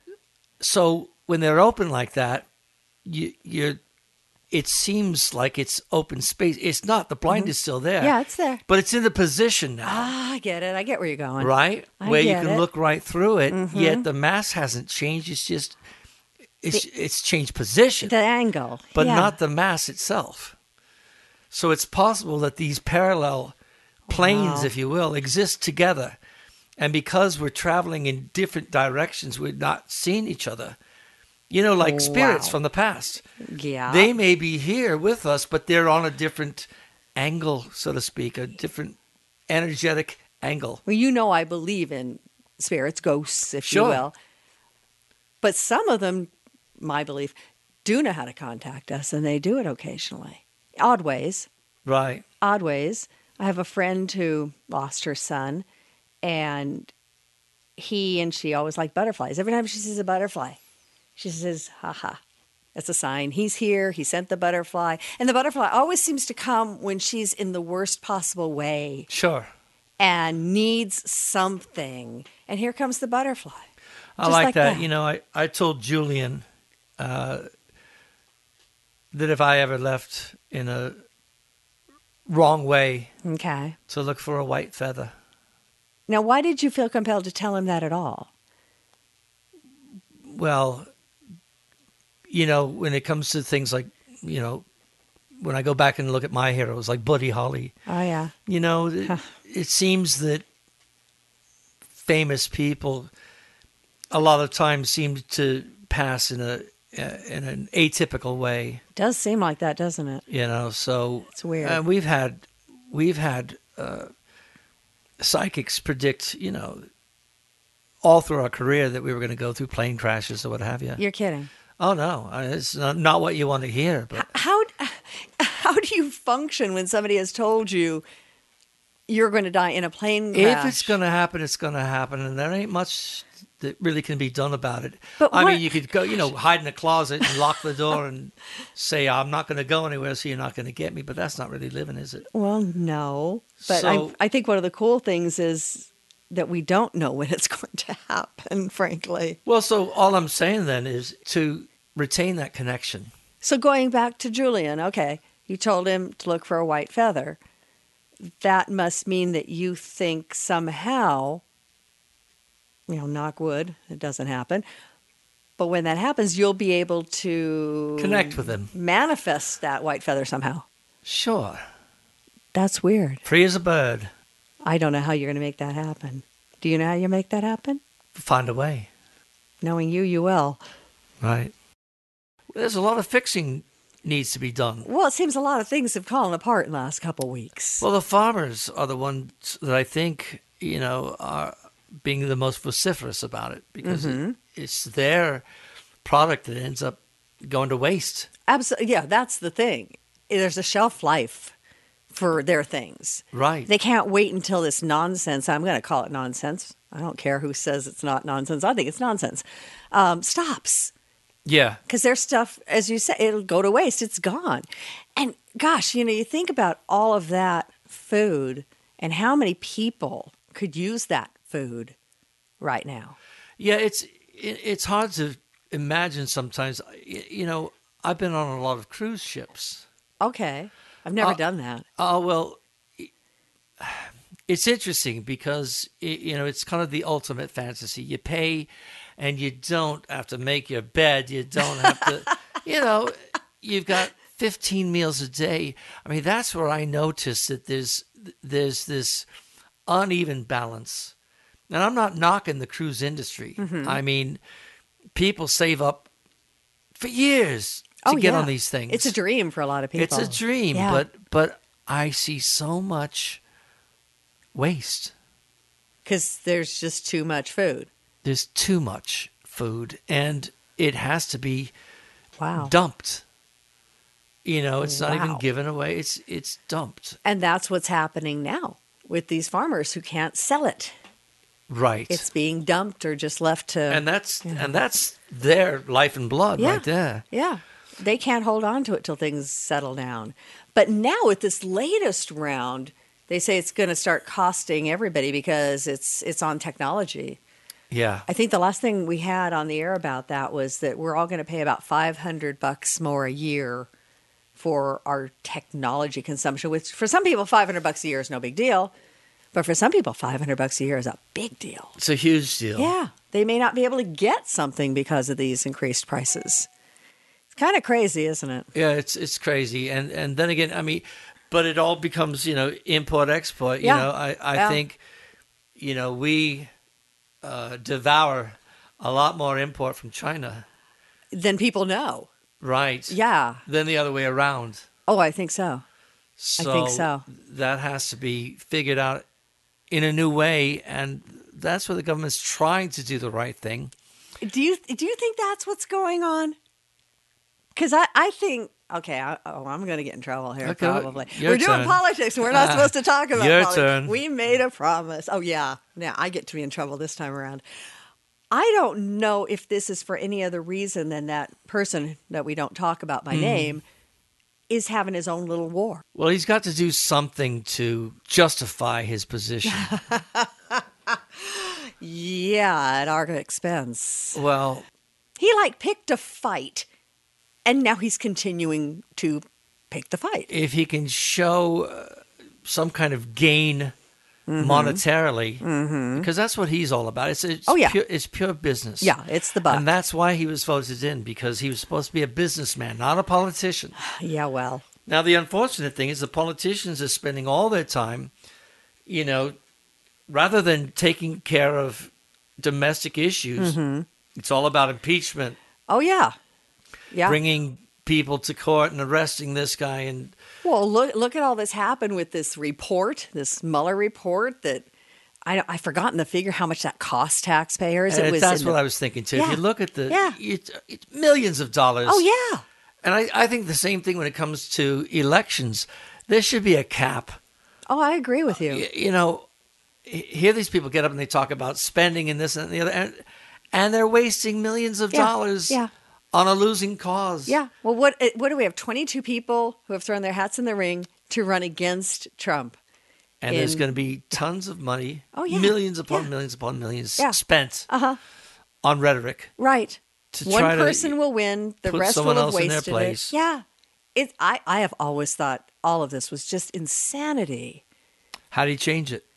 So when they're open like that, you you're. It seems like it's open space. It's not. The blind mm-hmm. is still there. Yeah, it's there. But it's in the position now. Ah, I get it. I get where you're going. Right? I Where you get can it. look right through it, mm-hmm. yet the mass hasn't changed. It's just, it's the, it's changed position. The angle. But yeah. not the mass itself. So it's possible that these parallel planes, wow. if you will, exist together. And because we're traveling in different directions, we're not seeing each other. You know, like spirits wow. from the past. Yeah. They may be here with us, but they're on a different angle, so to speak, a different energetic angle. Well, you know I believe in spirits, ghosts, if sure. you will. But some of them, my belief, do know how to contact us, and they do it occasionally. Odd ways. Right. Odd ways. I have a friend who lost her son, and he and she always like butterflies. Every time she sees a butterfly, she says, ha ha, that's a sign. He's here. He sent the butterfly. And the butterfly always seems to come when she's in the worst possible way. Sure. And needs something. And here comes the butterfly. I Just like, like that. that. You know, I, I told Julian uh, that if I ever left in a wrong way Okay. to look for a white feather. Now, why did you feel compelled to tell him that at all? Well, you know, when it comes to things like, you know, when I go back and look at my heroes like Buddy Holly, Oh, yeah. you know, it, it seems that famous people a lot of times seem to pass in a in an atypical way. Does seem like that, doesn't it? You know, so It's weird. And we've had we've had uh, psychics predict, you know, all through our career that we were going to go through plane crashes or what have you. You're kidding. Oh no, it's not, not what you want to hear. But How how do you function when somebody has told you you're going to die in a plane crash? if it's going to happen, it's going to happen, and there ain't much that really can be done about it. But I what- mean, you could go, you know, hide in a closet and lock the door and say, "I'm not going to go anywhere, so you're not going to get me." But that's not really living, is it? Well, no. But So- I, I think one of the cool things is that we don't know when it's going to happen, frankly. Well, so all I'm saying then is to retain that connection. So going back to Julian, okay, you told him to look for a white feather. That must mean that you think somehow, you know, knock wood, it doesn't happen. But when that happens, you'll be able to Connect with him. manifest that white feather somehow. Sure. That's weird. Free as a bird. I don't know how you're going to make that happen. Do you know how you make that happen? Find a way. Knowing you, you will. Right. There's a lot of fixing needs to be done. Well, it seems a lot of things have fallen apart in the last couple of weeks. Well, the farmers are the ones that I think, you know, are being the most vociferous about it because Mm-hmm. it, it's their product that ends up going to waste. Absolutely. Yeah, that's the thing. There's a shelf life for their things. Right. They can't wait until this nonsense, I'm going to call it nonsense. I don't care who says it's not nonsense. I think it's nonsense. Um, stops. Yeah. Because their stuff, as you say, it'll go to waste. It's gone. And gosh, you know, you think about all of that food and how many people could use that food right now. Yeah, it's it, it's hard to imagine sometimes. Y- You know, I've been on a lot of cruise ships. Okay. I've never Uh, done that. Oh, well, it's interesting because, it, you know, it's kind of the ultimate fantasy. You pay and you don't have to make your bed. You don't have to, you know, you've got fifteen meals a day. I mean, that's where I notice that there's there's this uneven balance. And I'm not knocking the cruise industry. Mm-hmm. I mean, people save up for years to Oh, get yeah. on these things. It's a dream for a lot of people. It's a dream, Yeah. but but I see so much waste. Because there's just too much food. There's too much food, and it has to be Wow. dumped. You know, it's not even Wow. given away. It's it's dumped. And that's what's happening now with these farmers who can't sell it. Right. It's being dumped or just left to. and that's and that's their life and blood Yeah. right there. Yeah. They can't hold on to it till things settle down. But now with this latest round, they say it's going to start costing everybody because it's it's on technology. Yeah. I think the last thing we had on the air about that was that we're all going to pay about five hundred bucks more a year for our technology consumption, which for some people five hundred bucks a year is no big deal, but for some people five hundred bucks a year is a big deal. It's a huge deal. Yeah, they may not be able to get something because of these increased prices. It's kind of crazy, isn't it? Yeah, it's it's crazy. And and then again, I mean, but it all becomes, you know, import export. You Yeah. know, I, I Yeah. think, you know, we uh, devour a lot more import from China. Then people know. Right. Yeah. Than the other way around. Oh, I think so. So think so. that has to be figured out in a new way, and that's where the government's trying to do the right thing. Do you do you think that's what's going on? Because I, I think okay. I, oh, I'm going to get in trouble here. Okay, Probably. your We're doing turn. politics. We're not Ah, supposed to talk about your politics. turn. We made a promise. Oh yeah. Now I get to be in trouble this time around. I don't know if this is for any other reason than that person that we don't talk about by Mm. name is having his own little war. Well, he's got to do something to justify his position. Yeah, at our expense. Well, He like picked a fight, and now he's continuing to pick the fight. if he can show uh, some kind of gain monetarily, because that's what he's all about. It's, it's Oh, yeah. pure, it's pure business. Yeah, it's the buck. And that's why he was voted in, because he was supposed to be a businessman, not a politician. Yeah, well, Now, the unfortunate thing is the politicians are spending all their time, you know, rather than taking care of domestic issues, it's all about impeachment, oh yeah, yeah. bringing people to court and arresting this guy. And Well, look look at all this happened with this report, this Mueller report that I I've forgotten the figure how much that cost taxpayers. It and was that's in what the- I was thinking, too. If Yeah. you look at the, Yeah. it's, it's millions of dollars. Oh yeah. And I, I think the same thing when it comes to elections. There should be a cap. Oh, I agree with you. Y- You know, h- here these people get up and they talk about spending and this and the other, and, and they're wasting millions of Yeah, dollars yeah. on a losing cause. Yeah. Well, what eh, what do we have? twenty-two people who have thrown their hats in the ring to run against Trump. And there's in- going to be tons of money, Oh, yeah. millions upon Yeah. millions upon millions Yeah. spent Uh-huh. on rhetoric. Right. To One try to person will win, the put rest will someone have else in wasted their place. it. Yeah. It I, I have always thought all of this was just insanity. How do you change it?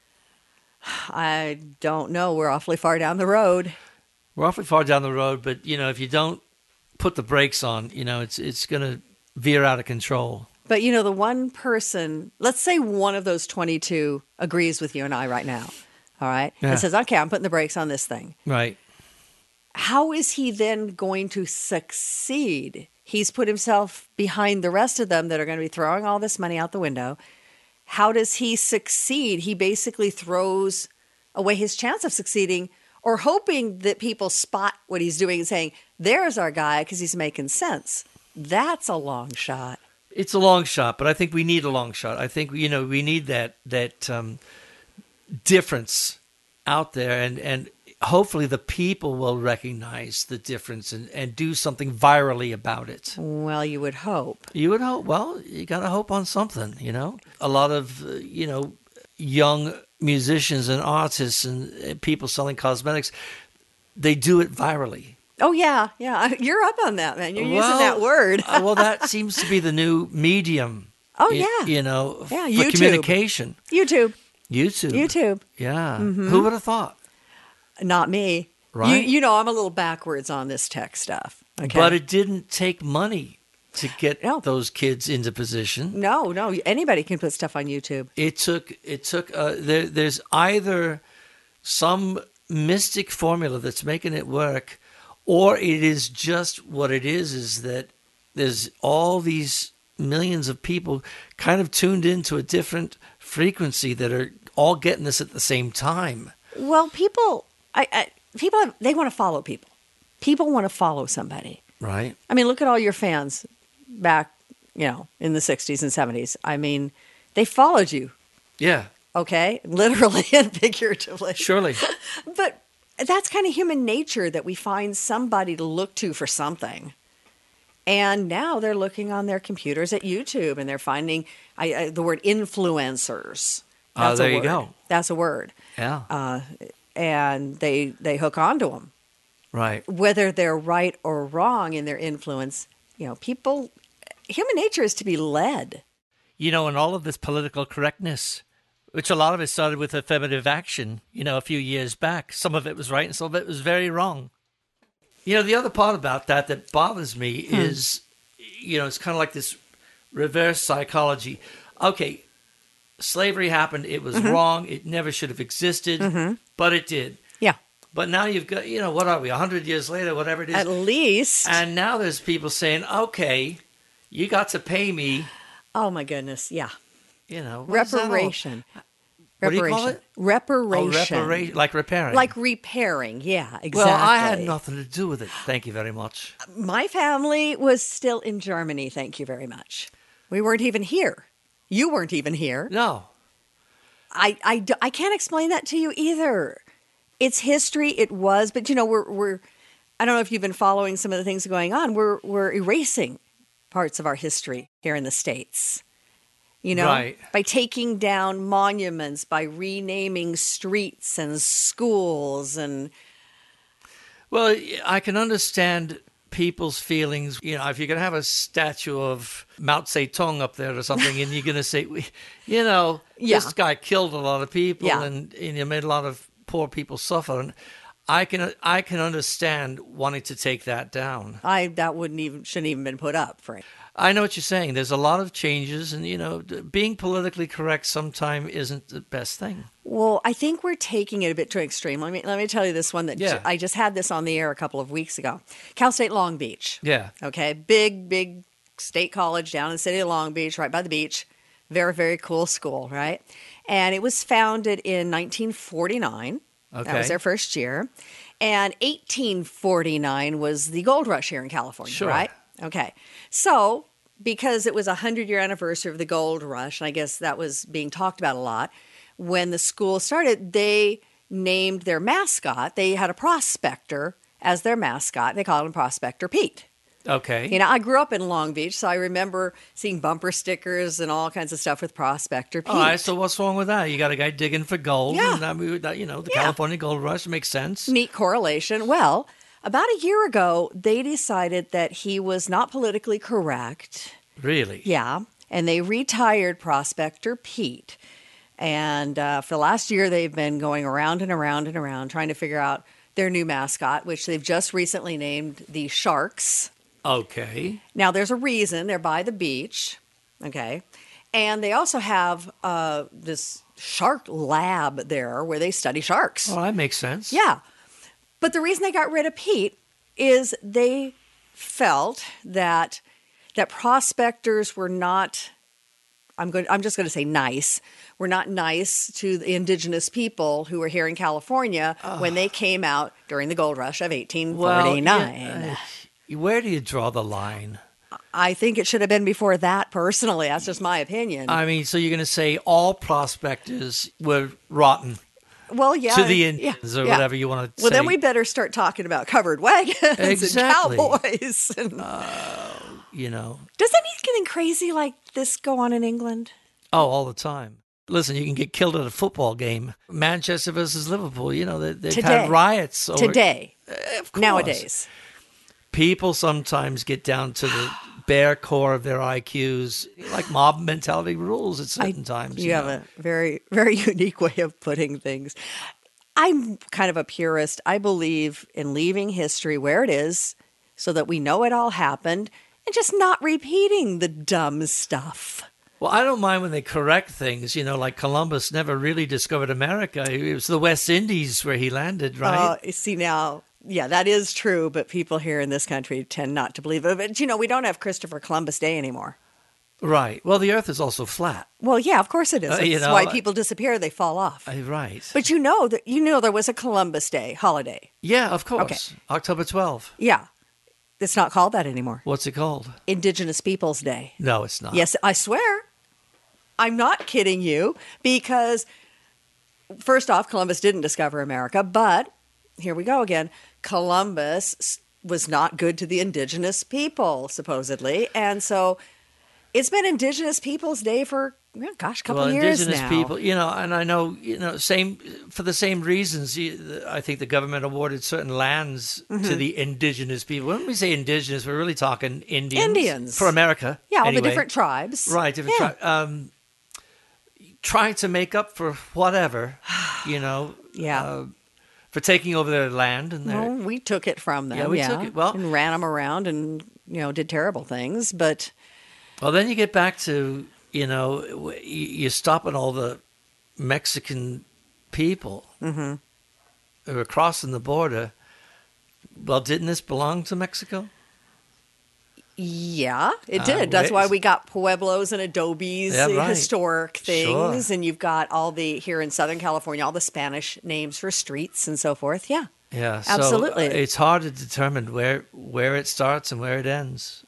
I don't know. We're awfully far down the road. We're awfully far down the road, but you know, if you don't put the brakes on, you know, it's it's going to veer out of control. But you know, the one person, let's say one of those twenty-two agrees with you and I right now. All right. Yeah. And says, okay, I'm putting the brakes on this thing. Right. How is he then going to succeed? He's put himself behind the rest of them that are going to be throwing all this money out the window. How does he succeed? He basically throws away his chance of succeeding or hoping that people spot what he's doing and saying, there's our guy because he's making sense. That's a long shot. It's a long shot, but I think we need a long shot. I think, you know, we need that that um, difference out there, and, and hopefully the people will recognize the difference and, and do something virally about it. Well, you would hope. You would hope. Well, you got to hope on something, you know. A lot of, uh, you know, young musicians and artists and uh, people selling cosmetics, they do it virally. Oh, yeah. Yeah. You're up on that, man. You're using Well, that word. uh, well, that seems to be the new medium. Oh, y- yeah. You know, Yeah, for YouTube. communication. YouTube. YouTube. YouTube. Yeah. Who would have thought? Not me. Right. You, you know, I'm a little backwards on this tech stuff. Okay. But it didn't take money to get No. those kids into position. No, no. Anybody can put stuff on YouTube. It took. It took. Uh, there, there's either some mystic formula that's making it work, or it is just what it is. Is that there's all these millions of people kind of tuned into a different frequency that are all getting this at the same time. Well, people, I, I people, have, they want to follow people. People want to follow somebody. Right. I mean, look at all your fans back, you know, in the sixties and seventies. I mean, they followed you. Yeah. Okay, literally and figuratively. Surely. But that's kind of human nature, that we find somebody to look to for something. And now they're looking on their computers at YouTube, and they're finding I, I, the word influencers. Oh, That's there a you word. go. That's a word. Yeah. Uh, and they they hook onto them. Right. Whether they're right or wrong in their influence, you know, people, human nature is to be led. You know, and all of this political correctness, which a lot of it started with affirmative action, you know, a few years back. Some of it was right and some of it was very wrong. You know, the other part about that that bothers me hmm. is, you know, it's kind of like this reverse psychology. Okay, slavery happened. It was mm-hmm. wrong. It never should have existed, mm-hmm. but it did. Yeah. But now you've got, you know, what are we, one hundred years later, whatever it is. At least. And now there's people saying, okay, you got to pay me. Oh, my goodness. Yeah. You know. Reparation. What Reparation. do you call it? Reparation. Oh, reparation. Like repairing. Like repairing. Yeah, exactly. Well, I had nothing to do with it. Thank you very much. My family was still in Germany. Thank you very much. We weren't even here. You weren't even here. No. I, I, I can't explain that to you either. It's history. It was. But, you know, we're, we're, I don't know if you've been following some of the things going on. We're, we're erasing parts of our history here in the States. You know, right. by taking down monuments, by renaming streets and schools and. Well, I can understand people's feelings. You know, if you're going to have a statue of Mao Zedong up there or something, and you're going to say, you know, yeah. this guy killed a lot of people yeah. and, and he made a lot of poor people suffer. And I can I can understand wanting to take that down. I that wouldn't even shouldn't even been put up, Frank. I know what you're saying. There's a lot of changes, and, you know, being politically correct sometimes isn't the best thing. Well, I think we're taking it a bit too extreme. Let me let me tell you this one that yeah. j- I just had this on the air a couple of weeks ago. Cal State Long Beach. Yeah. Okay. Big, big state college down in the city of Long Beach, right by the beach. Very, very cool school, right? And it was founded in nineteen forty-nine. Okay. That was their first year. And eighteen forty-nine was the gold rush here in California, sure. right? Okay. So, because it was a hundred-year anniversary of the gold rush, and I guess that was being talked about a lot, when the school started, they named their mascot. They had a prospector as their mascot. They called him Prospector Pete. Okay. You know, I grew up in Long Beach, so I remember seeing bumper stickers and all kinds of stuff with Prospector Pete. All right, so what's wrong with that? You got a guy digging for gold. Yeah. And that, that, you know, the Yeah. California gold rush makes sense. Neat correlation. Well, about a year ago, they decided that he was not politically correct. Really? Yeah. And they retired Prospector Pete. And uh, for the last year, they've been going around and around and around trying to figure out their new mascot, which they've just recently named the Sharks. Okay. Now, there's a reason. They're by the beach. Okay. And they also have uh, this shark lab there where they study sharks. Well, that makes sense. Yeah. But the reason they got rid of Pete is they felt that that prospectors were not, I'm going, I'm just going to say nice, were not nice to the indigenous people who were here in California oh. when they came out during the gold rush of eighteen forty-nine. Well, yeah, uh, where do you draw the line? I think it should have been before that, personally. That's just my opinion. I mean, so you're going to say all prospectors were rotten? Well, yeah. To the Indians yeah, or yeah. whatever you want to well, say. Well, then we better start talking about covered wagons exactly. and cowboys. And, uh, you know. Does anything crazy like this go on in England? Oh, all the time. Listen, you can get killed at a football game. Manchester versus Liverpool, you know, they, they've Today. had riots. Over, Today. Uh, of course. Nowadays. People sometimes get down to the bare core of their I Qs, like mob mentality rules at certain I, times. You, you have know. a very, very unique way of putting things. I'm kind of a purist. I believe in leaving history where it is so that we know it all happened and just not repeating the dumb stuff. Well, I don't mind when they correct things, you know, like Columbus never really discovered America. It was the West Indies where he landed, right? Uh, see, now, yeah, that is true, but people here in this country tend not to believe it. But, you know, we don't have Christopher Columbus Day anymore. Right. Well, the Earth is also flat. Well, yeah, of course it is. Uh, That's you know, why people disappear. They fall off. Uh, right. But you know that you know there was a Columbus Day holiday. Yeah, of course. Okay. October twelfth. Yeah. It's not called that anymore. What's it called? Indigenous Peoples Day. No, it's not. Yes, I swear. I'm not kidding you, because first off, Columbus didn't discover America, but here we go again. Columbus was not good to the indigenous people, supposedly. And so it's been Indigenous Peoples Day for, well, gosh, a couple well, of years indigenous now. people, you know, and I know, you know, same for the same reasons. you- I think the government awarded certain lands Mm-hmm. to the indigenous people. When we say indigenous, we're really talking Indians. Indians. For America. Yeah, all anyway. the different tribes. Right, different Yeah. tri- um, trying to make up for whatever, you know, Yeah. uh, for taking over their land and their. Well, we took it from them. Yeah, we took it. Well- and ran them around and, you know, did terrible things. But Well, then you get back to, you know, w- you- you're stopping all the Mexican people Mm-hmm. who are crossing the border. Well, didn't this belong to Mexico? yeah, it Uh, did. That's wait. why we got pueblos and adobes, Yeah, the right. historic things. Sure. And you've got all the, here in Southern California, all the Spanish names for streets and so forth. Yeah. Yeah, so Absolutely. uh, it's hard to determine where where it starts and where it ends.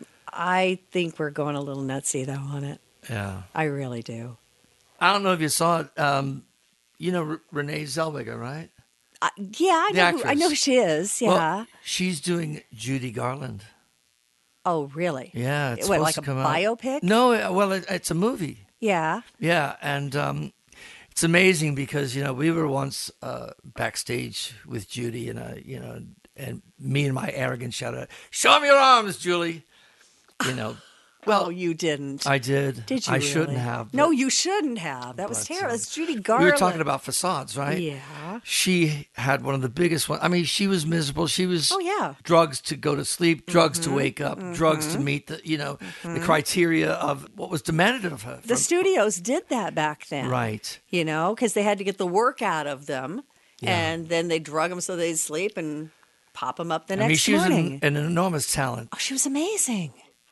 I think we're going a little nutsy, though, on it. Yeah, I really do. I don't know if you saw it. Um, you know R- Renee Zellweger, right? Uh, yeah, I The know, who, I actress. know who she is. Yeah. Well, she's doing Judy Garland. Oh, really? Yeah, it's What, supposed like to a come out. biopic? No, uh, well, it, it's a movie. Yeah. Yeah, and um, it's amazing because you know we were once uh, backstage with Judy, and uh, you know, and me and my arrogance shouted, "Show me your arms, Julie!" You know, well, oh, you didn't. I did. Did you? I really? shouldn't have. No, but you shouldn't have. That was but, terrible. um, It's Judy We Garland. were talking about facades, right? Yeah. She had one of the biggest ones. I mean, she was miserable. She was Oh, yeah. drugs to go to sleep, drugs Mm-hmm. to wake up, drugs to meet the you know the criteria of what was demanded of her. The from- studios did that back then. right. You know, because they had to get the work out of them. Yeah. And then they drug them so they'd sleep and pop them up the I next mean, she was morning. an, an enormous talent. Oh, she was amazing.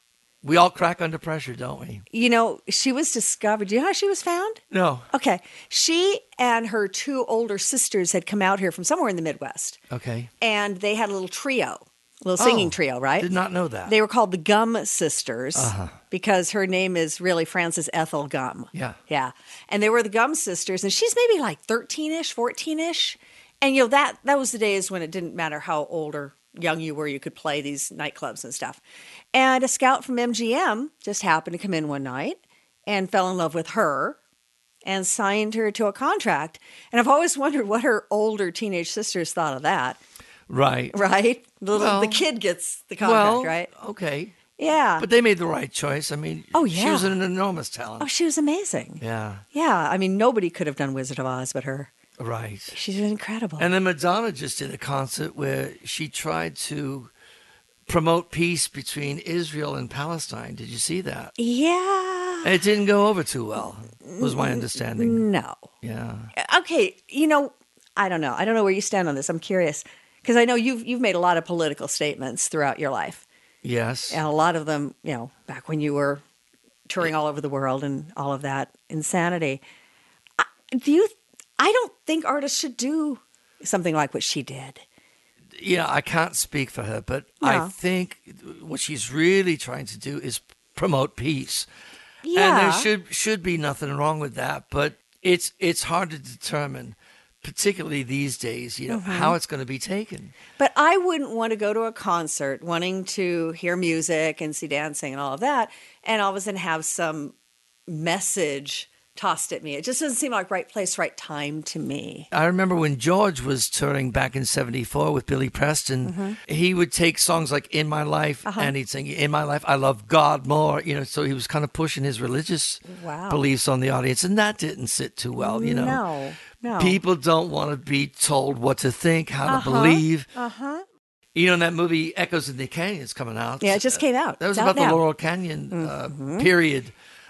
We all crack under pressure, don't we? You know, she was discovered. Do you know how she was found? No. Okay. She and her two older sisters had come out here from somewhere in the Midwest. Okay. And they had a little trio, a little singing Oh, trio, right? Did not know that. They were called the Gum Sisters Uh-huh. because her name is really Frances Ethel Gum. Yeah. Yeah. And they were the Gum Sisters. And she's maybe like thirteen-ish, fourteen-ish. And, you know, that, that was the days when it didn't matter how old or young you were, you could play these nightclubs and stuff. And a scout from M G M just happened to come in one night and fell in love with her and signed her to a contract. And I've always wondered what her older teenage sisters thought of that, right. right? The, little, Well- the kid gets the contract, Well, right? okay. Yeah. But they made the right choice. I mean, Oh, she yeah. was an enormous talent. Oh, she was amazing. yeah. Yeah. I mean, nobody could have done Wizard of Oz but her. Right. She's incredible. And then Madonna just did a concert where she tried to promote peace between Israel and Palestine. Did you see that? yeah. And it didn't go over too well, was my understanding. No. Yeah. Okay. You know, I don't know. I don't know where you stand on this. I'm curious because I know you've you've made a lot of political statements throughout your life, Yes. and a lot of them, you know, back when you were touring all over the world and all of that insanity. I, do you? I don't think artists should do something like what she did. Yeah, I can't speak for her, but No. I think what she's really trying to do is promote peace. Yeah. And there should should be nothing wrong with that, but it's it's hard to determine, particularly these days, you know, Mm-hmm. how it's going to be taken. But I wouldn't want to go to a concert wanting to hear music and see dancing and all of that, and all of a sudden have some message tossed at me. It just doesn't seem like right place, right time to me. I remember when George was touring back in seventy-four with Billy Preston, Mm-hmm. he would take songs like In My Life Uh-huh. and he'd sing, In My Life, I love God more. You know, so he was kind of pushing his religious Wow. beliefs on the audience. And that didn't sit too well, you know. No, no. People don't want to be told what to think, how Uh-huh. to believe. Uh-huh. You know, in that movie Echoes in the Canyon is coming out. Yeah, it just came out. That was It's about out the now. Laurel Canyon uh, period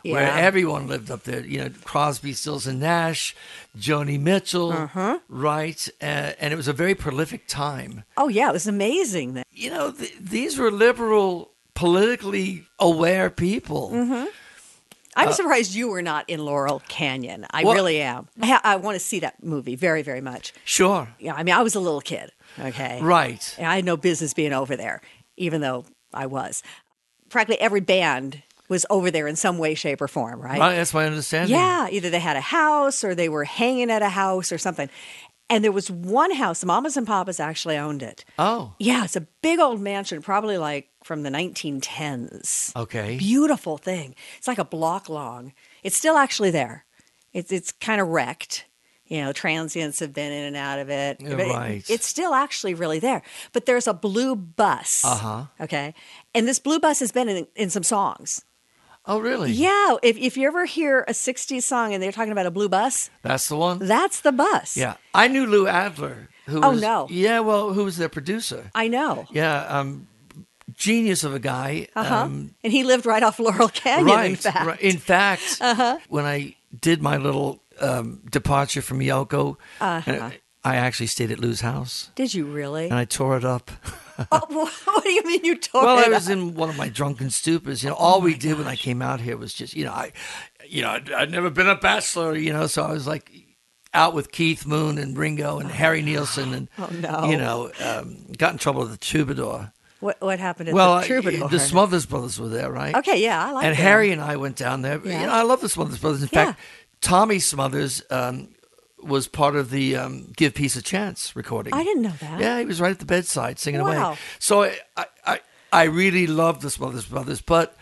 where Yeah. everyone lived up there. You know, Crosby, Stills and Nash, Joni Mitchell, Uh-huh. right? Uh, and it was a very prolific time. Oh, yeah, it was amazing. Then. You know, th- these were liberal, politically aware people. Mm-hmm. I'm surprised you were not in Laurel Canyon. I Well- really am. I, ha- I want to see that movie very, very much. Sure. Yeah, I mean, I was a little kid, okay? Right. And I had no business being over there, even though I was. Practically every band was over there in some way, shape, or form, right? Right, that's my understanding. Yeah, either they had a house or they were hanging at a house or something. And there was one house, the Mamas and Papas actually owned it. Oh, Yeah, it's a big old mansion, probably like from the nineteen tens. okay. Beautiful thing. It's like a block long. It's still actually there. It's it's kind of wrecked. You know, transients have been in and out of it. Yeah, But it- right. it's still actually really there. But there's a blue bus. Uh-huh. Okay. And this blue bus has been in, in some songs. Oh, really? Yeah. If, if you ever hear a sixties song and they're talking about a blue bus, That's the one? that's the bus. Yeah. I knew Lou Adler. Who Oh, was, no. Yeah, well, who was their producer? I know. Yeah, um, genius of a guy. Uh-huh. Um, and he lived right off Laurel Canyon, right. in fact. right. In fact, Uh-huh. when I did my little um, departure from Yoko, Uh-huh. I actually stayed at Lou's house Did you really? and I tore it up. Oh, what do you mean you tore Well, it I was up? in one of my drunken stupors. You know, all we did when I came out here was just, you know, I, you know, I'd, I'd never been a bachelor, you know, so I was like out with Keith Moon and Ringo and Harry Nilsson and, Oh, no. you know, um, got in trouble with the Troubadour. What, what happened at Well, the Troubadour? I, the Smothers Brothers were there, right? Okay, yeah, I like And that. Harry and I went down there. Yeah. You know, I love the Smothers Brothers. In Yeah. fact, Tommy Smothers um, was part of the um, "Give Peace a Chance" recording. I didn't know that. Yeah, he was right at the bedside singing Wow. away. So I, I, I, I really loved the Smothers Brothers, but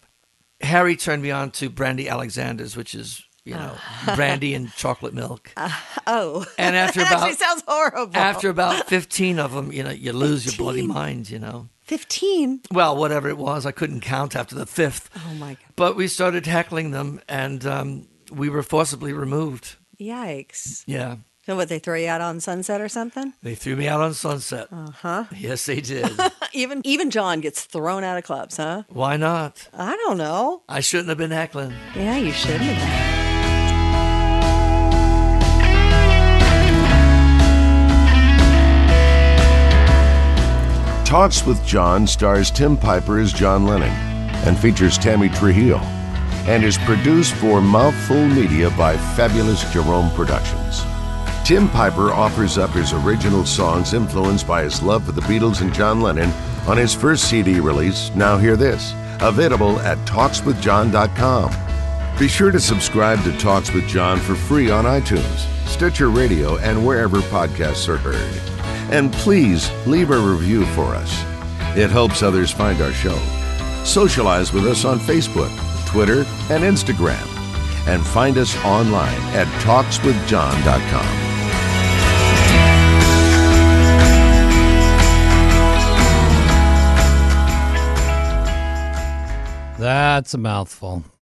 Harry turned me on to Brandy Alexander's, which is you know brandy and chocolate milk. Oh. And after that actually about sounds horrible. after about fifteen of them, you know, you lose your bloody fifteen? mind. You know. fifteen? Well, whatever it was, I couldn't count after the fifth. Oh, my God. But we started heckling them, and um, we were forcibly removed. Yikes. Yeah, So what, they throw you out on Sunset or something? they threw me out on Sunset. Uh-huh. Yes, they did. Even even John gets thrown out of clubs, huh? Why not? I don't know. I shouldn't have been heckling. Yeah, you shouldn't have. Talks with John stars Tim Piper as John Lennon and features Tammy Trujillo and is produced for Mouthful Media by Fabulous Jerome Productions. Tim Piper offers up his original songs influenced by his love for the Beatles and John Lennon on his first C D release, Now Hear This, available at talks with john dot com. Be sure to subscribe to Talks with John for free on iTunes, Stitcher Radio, and wherever podcasts are heard. And please leave a review for us. It helps others find our show. Socialize with us on Facebook, Twitter, and Instagram. And find us online at talks with john dot com. That's a mouthful.